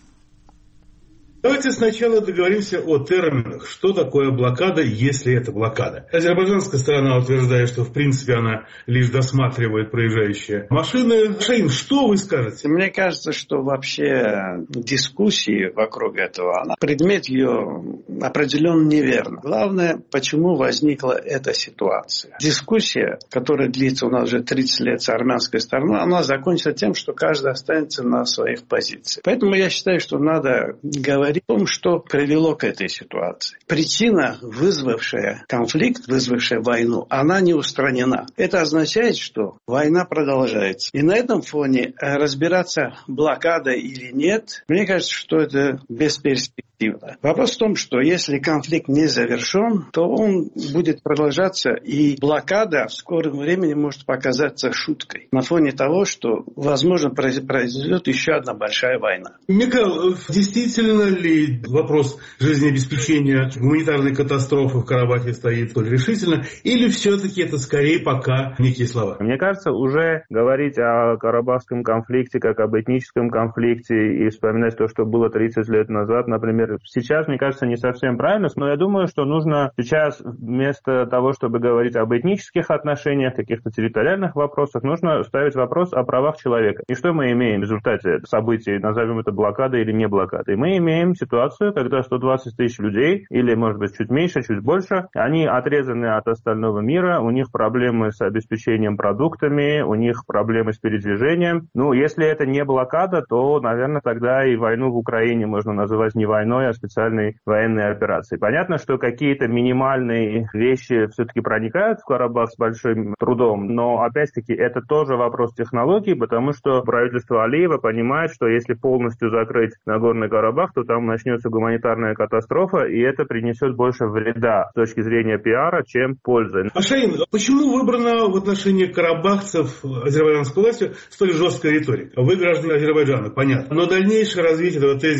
Давайте сначала договоримся о терминах. Что такое блокада, если это блокада? Азербайджанская сторона утверждает, что в принципе она лишь досматривает проезжающие машины. Шаин, что вы скажете? Мне кажется, что вообще дискуссии вокруг этого, предмет ее определенно неверно. Главное, почему возникла эта ситуация. Дискуссия, которая длится у нас уже 30 лет с армянской стороны, она закончится тем, что каждый останется на своих позициях. Поэтому я считаю, что надо говорить о том, что привело к этой ситуации. Причина, вызвавшая конфликт, вызвавшая войну, она не устранена. Это означает, что война продолжается. И на этом фоне разбираться, блокада или нет, мне кажется, что это бесперспективно. Вопрос в том, что если конфликт не завершен, то он будет продолжаться, и блокада в скором времени может показаться шуткой на фоне того, что, возможно, произойдет еще одна большая война. Микаэл, действительно ли вопрос жизнеобеспечения гуманитарной катастрофы в Карабахе стоит столь решительно, или все-таки это скорее пока некие слова? Мне кажется, уже говорить о карабахском конфликте как об этническом конфликте и вспоминать то, что было 30 лет назад, например, сейчас, мне кажется, не совсем правильно, но я думаю, что нужно сейчас вместо того, чтобы говорить об этнических отношениях, каких-то территориальных вопросах, нужно ставить вопрос о правах человека. И что мы имеем в результате событий, назовем это блокадой или не блокадой? Мы имеем ситуацию, когда 120 тысяч людей, или, может быть, чуть меньше, чуть больше, они отрезаны от остального мира, у них проблемы с обеспечением продуктами, у них проблемы с передвижением. Если это не блокада, то, наверное, тогда и войну в Украине можно называть не войной, а специальной военной операцией. Понятно, что какие-то минимальные вещи все-таки проникают в Карабах с большим трудом, но, опять-таки, это тоже вопрос технологий, потому что правительство Алиева понимает, что если полностью закрыть Нагорный Карабах, то там начнется гуманитарная катастрофа, и это принесет больше вреда с точки зрения пиара, чем пользы. Шаин, почему выбрана в отношении карабахцев азербайджанской властью столь жесткая риторика? Вы граждане Азербайджана, понятно. Но дальнейшее развитие этого тезиса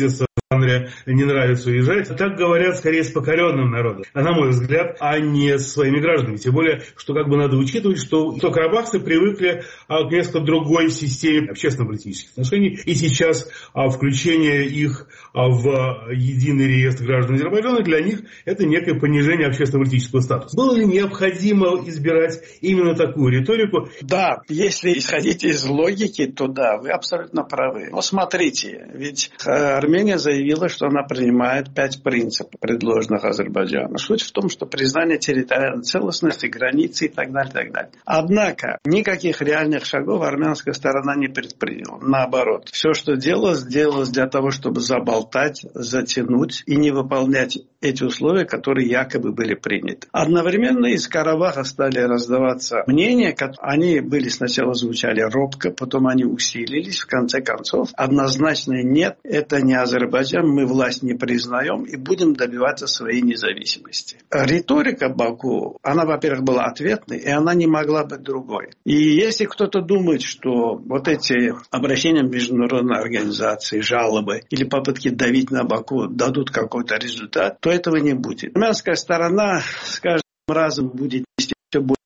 не нравится уезжать. Так говорят скорее с покоренным народом, на мой взгляд, а не с своими гражданами. Тем более, что надо учитывать, что карабахцы привыкли к несколько другой системе общественно-политических отношений. И сейчас включение их в единый реестр граждан Азербайджана для них это некое понижение общественно-политического статуса. Было ли необходимо избирать именно такую риторику? Да, если исходить из логики, то да, вы абсолютно правы. Но смотрите, ведь Армения заявила, что она принимает 5 принципов, предложенных Азербайджану. Суть в том, что признание территориальной целостности, границы и так далее, и так далее. Однако никаких реальных шагов армянская сторона не предприняла. Наоборот, все, что делалось для того, чтобы заболтать, затянуть и не выполнять эти условия, которые якобы были приняты. Одновременно из Карабаха стали раздаваться мнения, они сначала звучали робко, потом они усилились, в конце концов. Однозначно нет, это не Азербайджан, мы власть не признаем и будем добиваться своей независимости. Риторика Баку, она, во-первых, была ответной, и она не могла быть другой. И если кто-то думает, что вот эти обращения в международные организации, жалобы или попытки давить на Баку дадут какой-то результат, то этого не будет. Армянская сторона с каждым разом будет нести все больше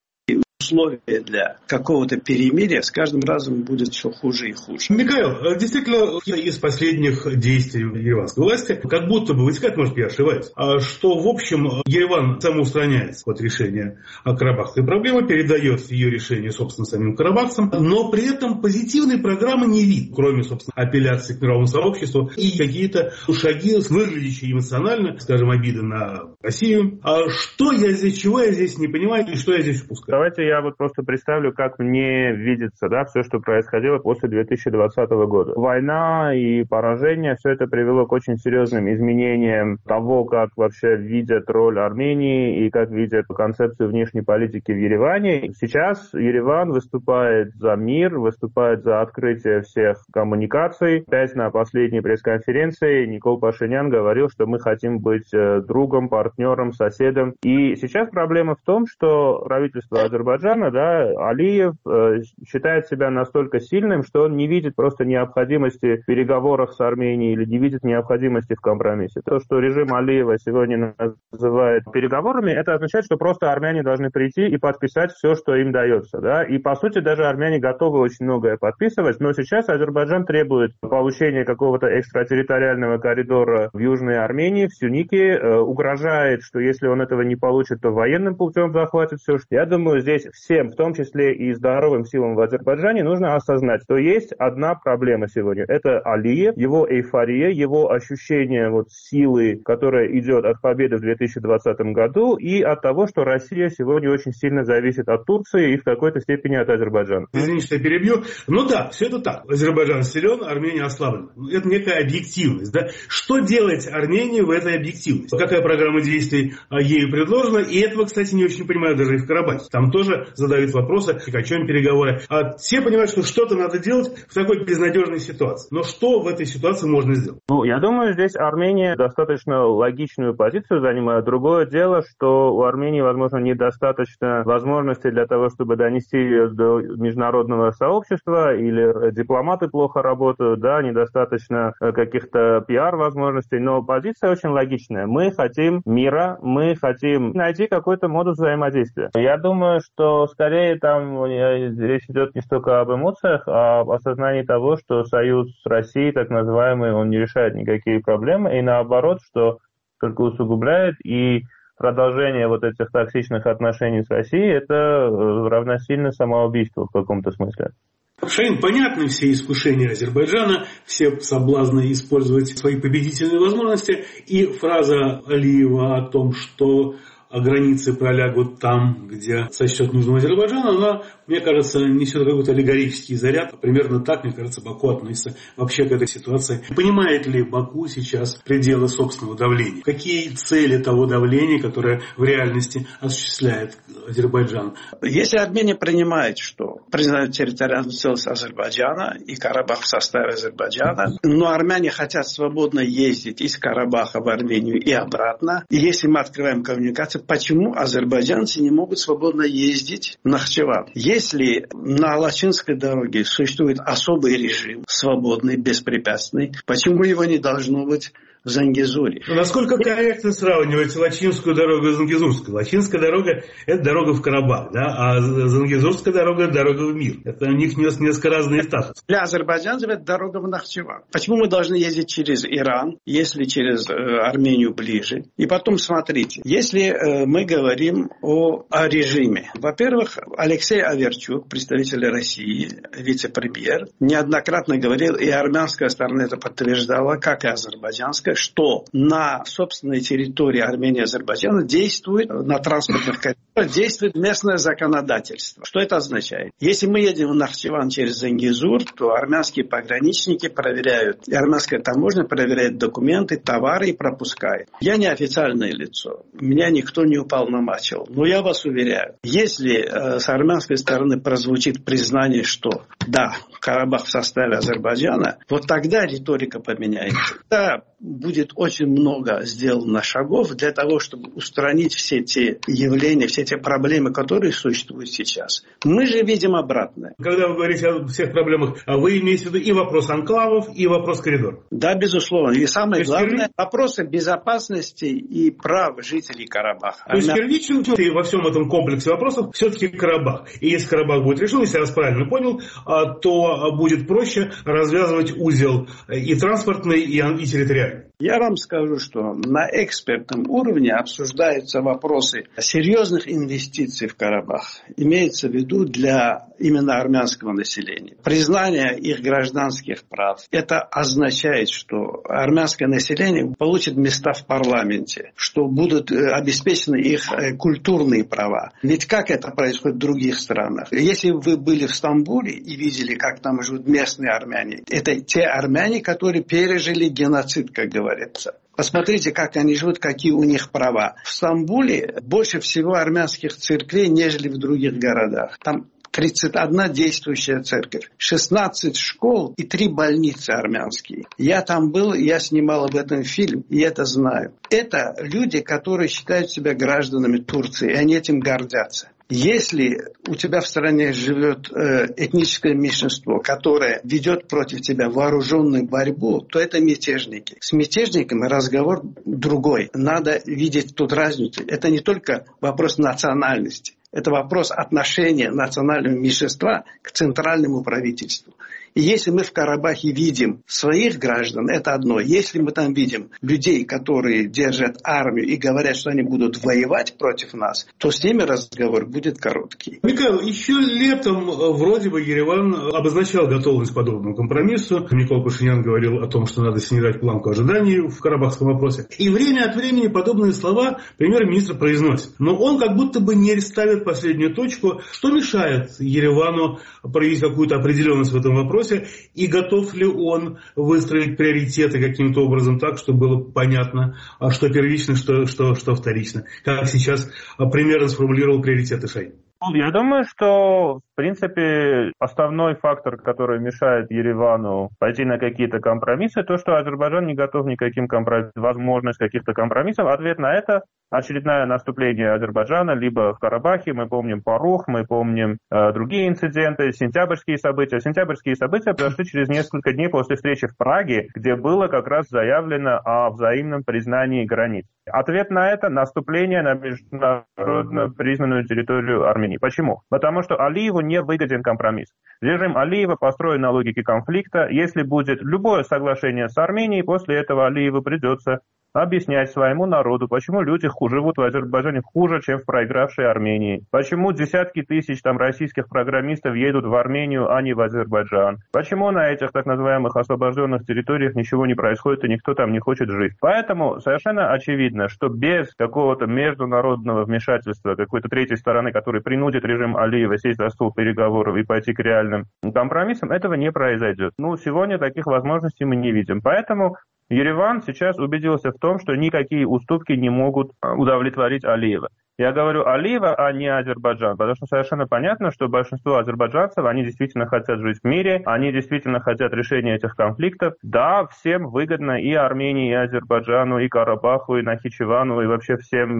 условия для какого-то перемирия с каждым разом будет все хуже и хуже. Михаил, действительно, из последних действий ереванской власти, как будто бы вытекает, может, я ошибаюсь, что, в общем, Ереван самоустраняется от решения карабахской проблемы, передает ее решение, собственно, самим карабахцам, но при этом позитивной программы не видно, кроме, собственно, апелляции к мировому сообществу и какие-то шаги, выглядящие эмоционально, скажем, обиды на Россию. Чего я здесь не понимаю и что я здесь упускаю? Давайте я просто представлю, как мне видится, все, что происходило после 2020 года. Война и поражение, все это привело к очень серьезным изменениям того, как вообще видят роль Армении и как видят концепцию внешней политики в Ереване. Сейчас Ереван выступает за мир, выступает за открытие всех коммуникаций. Опять на последней пресс-конференции Никол Пашинян говорил, что мы хотим быть другом, партнером, соседом. И сейчас проблема в том, что правительство Азербайджана, Алиев считает себя настолько сильным, что он не видит просто необходимости в переговорах с Арменией или не видит необходимости в компромиссе. То, что режим Алиева сегодня называет переговорами, это означает, что просто армяне должны прийти и подписать все, что им дается. И, по сути, даже армяне готовы очень многое подписывать, но сейчас Азербайджан требует получения какого-то экстратерриториального коридора в Южной Армении, в Сюнике, угрожает, что если он этого не получит, то военным путем захватит все. Я думаю, здесь всем, в том числе и здоровым силам в Азербайджане, нужно осознать, что есть одна проблема сегодня. Это Алиев, его эйфория, его ощущение силы, которая идет от победы в 2020 году, и от того, что Россия сегодня очень сильно зависит от Турции и в какой-то степени от Азербайджана. Извините, что я перебью. Все это так. Азербайджан силен, Армения ослаблена. Это некая объективность. Что делать Армении в этой объективности? Какая программа действий ею предложена? И этого, кстати, не очень понимают даже и в Карабахе. Там тоже задают вопросы, о чем переговоры. Все понимают, что что-то надо делать в такой безнадежной ситуации. Но что в этой ситуации можно сделать? Я думаю, здесь Армения достаточно логичную позицию занимает. Другое дело, что у Армении, возможно, недостаточно возможностей для того, чтобы донести ее до международного сообщества, или дипломаты плохо работают, недостаточно каких-то пиар-возможностей, но позиция очень логичная. Мы хотим мира, мы хотим найти какой-то модус взаимодействия. Я думаю, что скорее там речь идет не столько об эмоциях, а об осознании того, что союз с Россией, так называемый, он не решает никакие проблемы, и наоборот, что только усугубляет, и продолжение этих токсичных отношений с Россией, это равносильно самоубийству в каком-то смысле. Шаин, понятны все искушения Азербайджана, все соблазны использовать свои победительные возможности, и фраза Алиева о том, что границы пролягут там, где сочтет нужным Азербайджан, она, мне кажется, несет какой-то аллегорический заряд. Примерно так, мне кажется, Баку относится вообще к этой ситуации. Понимает ли Баку сейчас пределы собственного давления? Какие цели того давления, которое в реальности осуществляет Азербайджан? Если Армения принимает, что признают территориальную целостность Азербайджана и Карабах в составе Азербайджана, но армяне хотят свободно ездить из Карабаха в Армению и обратно, и если мы открываем коммуникации, вопросы, почему азербайджанцы не могут свободно ездить в Нахчеван. Если на Лачинской дороге существует особый режим, свободный, беспрепятственный, почему его не должно быть в Зангезуре? Насколько корректно сравнивать Лачинскую дорогу и Зангезурскую? Лачинская дорога – это дорога в Карабах, да? А Зангезурская дорога – это дорога в мир. Это у них несколько разные статусы. Для азербайджанцев это дорога в Нахчеван. Почему мы должны ездить через Иран, если через Армению ближе? И потом смотрите, если мы говорим о режиме. Во-первых, Алексей Аверчук, представитель России, вице-премьер, неоднократно говорил, и армянская сторона это подтверждала, как и азербайджанская, что на собственной территории Армении и Азербайджана действует, на транспортных коридорах действует местное законодательство. Что это означает? Если мы едем в Нахчеван через Зангезур, то армянские пограничники проверяют, и армянская таможня проверяет документы, товары и пропускает. Я не официальное лицо, меня никто не уполномочил. Но я вас уверяю, если с армянской стороны прозвучит признание, что да, Карабах в составе Азербайджана, вот тогда риторика поменяется. Да, будет очень много сделано шагов для того, чтобы устранить все те явления, все те проблемы, которые существуют сейчас. Мы же видим обратное. Когда вы говорите о всех проблемах, вы имеете в виду и вопрос анклавов, и вопрос коридоров? Да, безусловно. И самое главное, вопросы безопасности и прав жителей Карабаха. То есть первично во всем этом комплексе вопросов все-таки Карабах. И если Карабах будет решен, если я вас правильно понял, то будет проще развязывать узел и транспортный, и территориальный. Я вам скажу, что на экспертном уровне обсуждаются вопросы серьезных инвестиций в Карабах. Имеется в виду для именно армянского населения. Признание их гражданских прав. Это означает, что армянское население получит места в парламенте, что будут обеспечены их культурные права. Ведь как это происходит в других странах? Если вы были в Стамбуле и видели, как там живут местные армяне, это те армяне, которые пережили геноцид, как говорится. Посмотрите, как они живут, какие у них права. В Стамбуле больше всего армянских церквей, нежели в других городах. Там 31 действующая церковь, 16 школ и 3 больницы армянские. Я там был, я снимал об этом фильм, и это знаю. Это люди, которые считают себя гражданами Турции, и они этим гордятся. Если у тебя в стране живет этническое меньшинство, которое ведет против тебя вооруженную борьбу, то это мятежники. С мятежниками разговор другой. Надо видеть тут разницу. Это не только вопрос национальности. Это вопрос отношения национального меньшинства к центральному правительству. И если мы в Карабахе видим своих граждан, это одно. Если мы там видим людей, которые держат армию и говорят, что они будут воевать против нас, то с ними разговор будет короткий. Михаил, еще летом вроде бы Ереван обозначал готовность к подобному компромиссу. Никол Пашинян говорил о том, что надо снижать планку ожиданий в карабахском вопросе. И время от времени подобные слова премьер-министр произносит. Но он как будто бы не ставит последнюю точку. Что мешает Еревану проявить какую-то определенность в этом вопросе? И готов ли он выстроить приоритеты каким-то образом так, чтобы было понятно, что первично, что вторично? Как сейчас примерно сформулировал приоритеты Шойгу? Я думаю, что, в принципе, основной фактор, который мешает Еревану пойти на какие-то компромиссы, то, что Азербайджан не готов ни к каким компромиссам, возможность каких-то компромиссов. Ответ на это – очередное наступление Азербайджана, либо в Карабахе, мы помним Парух, мы помним другие инциденты, сентябрьские события. Сентябрьские события произошли через несколько дней после встречи в Праге, где было как раз заявлено о взаимном признании границ. Ответ на это – наступление на международно признанную территорию Армении. Почему? Потому что Алиеву не выгоден компромисс. Режим Алиева построен на логике конфликта. Если будет любое соглашение с Арменией, после этого Алиеву придется объяснять своему народу, почему люди живут в Азербайджане хуже, чем в проигравшей Армении. Почему десятки тысяч там российских программистов едут в Армению, а не в Азербайджан. Почему на этих так называемых освобожденных территориях ничего не происходит и никто там не хочет жить. Поэтому совершенно очевидно, что без какого-то международного вмешательства какой-то третьей стороны, который принудит режим Алиева сесть за стол переговоров и пойти к реальным компромиссам, этого не произойдет. Сегодня таких возможностей мы не видим. Поэтому Ереван сейчас убедился в том, что никакие уступки не могут удовлетворить Алиева. Я говорю Алиева, а не Азербайджан, потому что совершенно понятно, что большинство азербайджанцев, они действительно хотят жить в мире, они действительно хотят решения этих конфликтов. Да, всем выгодно и Армении, и Азербайджану, и Карабаху, и Нахичевану, и вообще всем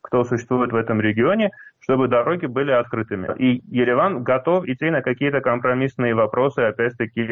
кто существует в этом регионе, чтобы дороги были открытыми. И Ереван готов идти на какие-то компромиссные вопросы, опять-таки,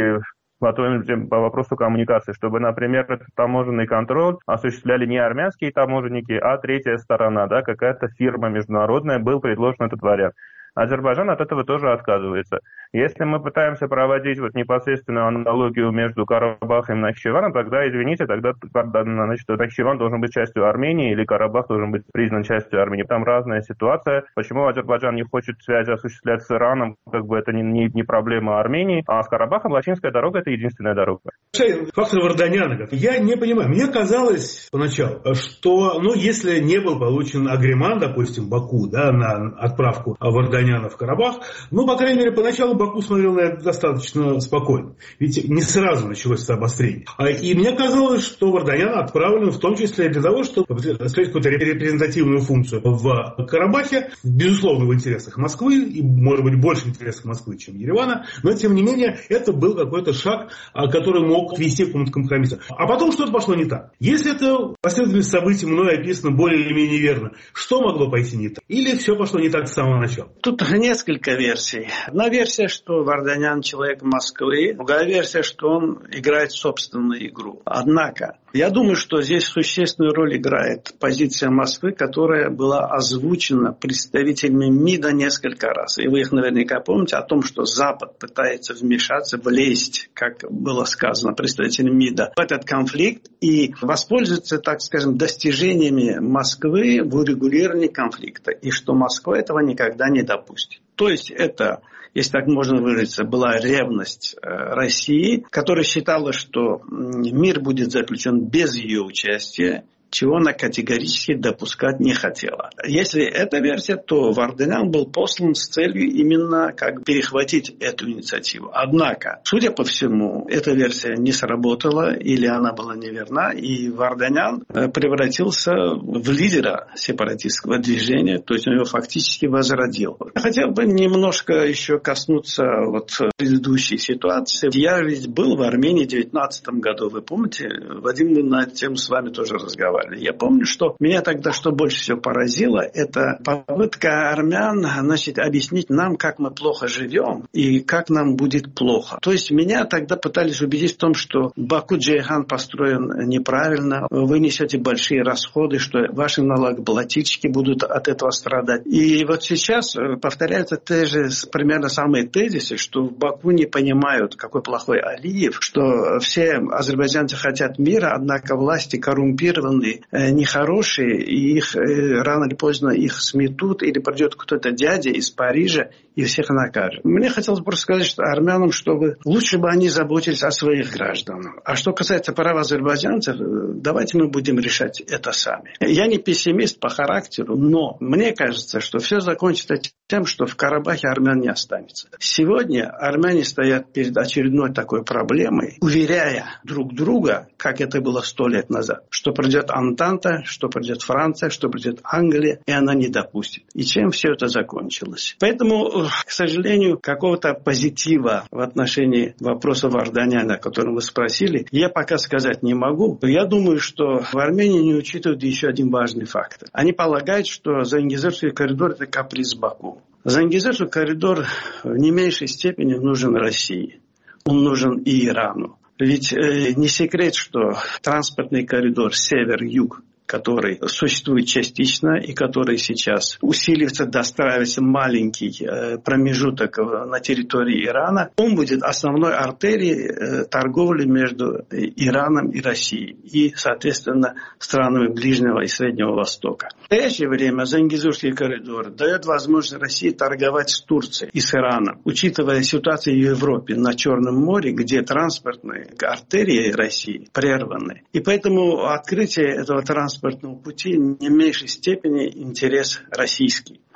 по вопросу коммуникации, чтобы, например, этот таможенный контроль осуществляли не армянские таможенники, а третья сторона, да, какая-то фирма международная, был предложен этот вариант. Азербайджан от этого тоже отказывается. Если мы пытаемся проводить вот непосредственную аналогию между Карабахом и Нахичеваном, тогда, извините, тогда значит, Нахичеван должен быть частью Армении или Карабах должен быть признан частью Армении. Там разная ситуация. Почему Азербайджан не хочет связи осуществлять с Ираном, как бы это не проблема Армении, а с Карабахом Лачинская дорога – это единственная дорога. Фактор Варданяна. Я не понимаю. Мне казалось поначалу, что, если не был получен агреман, допустим, Баку, да, на отправку Варданяна в Карабах, по крайней мере, поначалу Баку смотрел на это достаточно спокойно. Ведь не сразу началось это обострение. И мне казалось, что Варданян отправлен в том числе для того, чтобы осуществить какую-то репрезентативную функцию в Карабахе, безусловно, в интересах Москвы, и, может быть, больше в интересах Москвы, чем Еревана, но, тем не менее, это был какой-то шаг, который мог вести к какому-то компромиссу. А потом что-то пошло не так. Если это последовательность событий мной описано более или менее верно, что могло пойти не так? Или все пошло не так с самого начала? Тут несколько версий. Одна версия, что Варданян человек Москвы, другая версия, что он играет собственную игру. Однако, я думаю, что здесь существенную роль играет позиция Москвы, которая была озвучена представителями МИДа несколько раз. И вы их наверняка помните о том, что Запад пытается вмешаться, влезть, как было сказано представителями МИДа, в этот конфликт и воспользоваться, так скажем, достижениями Москвы в урегулировании конфликта. И что Москва этого никогда не допустит. То есть это, если так можно выразиться, была ревность России, которая считала, что мир будет заключен без ее участия, чего она категорически допускать не хотела. Если это версия, то Варданян был послан с целью именно перехватить эту инициативу. Однако, судя по всему, эта версия не сработала или она была неверна, и Варданян превратился в лидера сепаратистского движения, то есть он его фактически возродил. Я хотел бы немножко еще коснуться предыдущей ситуации. Я ведь был в Армении в 2019 году, вы помните? Вадим, мы на эту тему с вами тоже разговаривали. Я помню, что меня тогда что больше всего поразило, это попытка армян, объяснить нам, как мы плохо живем и как нам будет плохо. То есть меня тогда пытались убедить в том, что Баку-Джейхан построен неправильно, вы несете большие расходы, что ваши налогоплательщики будут от этого страдать. И вот сейчас повторяются примерно самые тезисы, что в Баку не понимают, какой плохой Алиев, что все азербайджанцы хотят мира, однако власти коррумпированы, нехорошие, и их рано или поздно их сметут, или придет кто-то дядя из Парижа и всех накажет. Мне хотелось просто сказать, что армянам, чтобы лучше бы они заботились о своих гражданах. А что касается прав азербайджанцев, давайте мы будем решать это сами. Я не пессимист по характеру, но мне кажется, что все закончится тем, что в Карабахе армян не останется. Сегодня армяне стоят перед очередной такой проблемой, уверяя друг друга, как это было 100 лет назад, что придет Антанта, что придет Франция, что придет Англия, и она не допустит. И чем все это закончилось? Поэтому, к сожалению, какого-то позитива в отношении вопроса Варданяна, о котором вы спросили, я пока сказать не могу. Я думаю, что в Армении не учитывают еще один важный фактор. Они полагают, что Зангезурский коридор – это каприз Баку. Зангезурский коридор в не меньшей степени нужен России. Он нужен и Ирану. Ведь не секрет, что транспортный коридор север-юг, который существует частично и который сейчас усиливается, достраивается маленький промежуток на территории Ирана, он будет основной артерией торговли между Ираном и Россией и, соответственно, странами Ближнего и Среднего Востока. В настоящее время Зангезурский коридор дает возможность России торговать с Турцией и с Ираном, учитывая ситуацию в Европе на Черном море, где транспортные артерии России прерваны. И поэтому открытие этого транспортного пути не в меньшей степени интерес российский.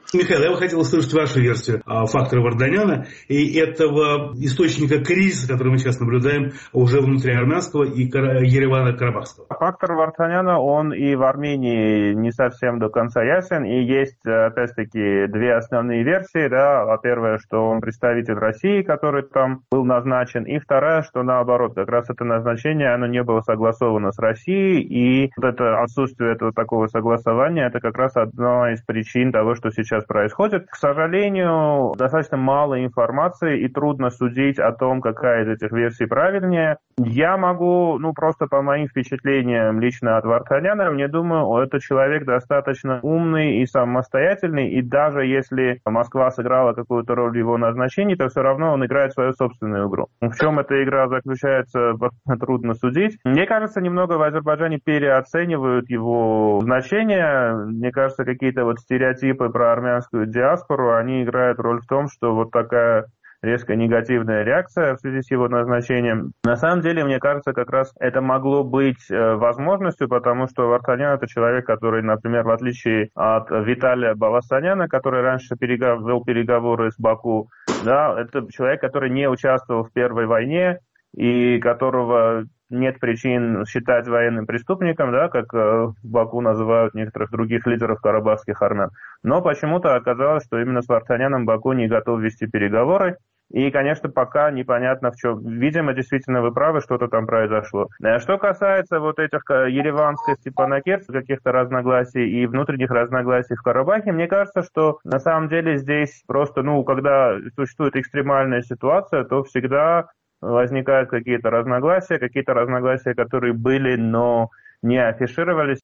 Михаил, я бы хотел услышать вашу версию фактора Варданяна и этого источника кризиса, который мы сейчас наблюдаем уже внутри армянского и Еревана-Карабахского. Фактор Варданяна, он и в Армении не совсем до конца ясен, и есть, опять-таки, две основные версии, да, первое, что он представитель России, который там был назначен, и вторая, что наоборот, как раз это назначение, оно не было согласовано с Россией, и вот это отсутствие этого такого согласования, это как раз одна из причин того, что сейчас происходит. К сожалению, достаточно мало информации, и трудно судить о том, какая из этих версий правильнее. Я могу, просто по моим впечатлениям лично от Варданяна, мне думаю, это человек достаточно умный и самостоятельный, и даже если Москва сыграла какую-то роль в его назначении, то все равно он играет свою собственную игру. В чем эта игра заключается, трудно судить. Мне кажется, немного в Азербайджане переоценивают его значение. Мне кажется, какие-то вот стереотипы про армянскую диаспору, они играют роль в том, что вот такая резко негативная реакция в связи с его назначением. На самом деле, мне кажется, как раз это могло быть возможностью, потому что Варданян — это человек, который, например, в отличие от Виталия Баласаняна, который раньше вел переговоры с Баку, да, это человек, который не участвовал в Первой войне и которого нет причин считать военным преступником, да, как в Баку называют некоторых других лидеров карабахских армян. Но почему-то оказалось, что именно с Варданяном Баку не готов вести переговоры. И, конечно, пока непонятно в чем. Видимо, действительно, вы правы, что-то там произошло. Что касается вот этих ереванско-степанакертских каких-то разногласий и внутренних разногласий в Карабахе, мне кажется, что на самом деле здесь просто, когда существует экстремальная ситуация, то всегда возникают какие-то разногласия, которые были, но не афишировались.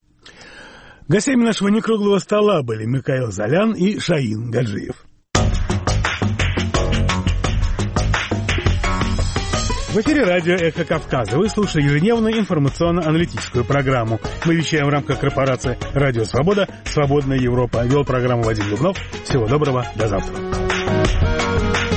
Гостями нашего некруглого стола были Михаил Золян и Шаин Гаджиев. В эфире радио «Эхо Кавказа». Вы слушаете ежедневную информационно-аналитическую программу. Мы вещаем в рамках корпорации «Радио Свобода», «Свободная Европа». Вел программу Вадим Дубнов. Всего доброго, до завтра.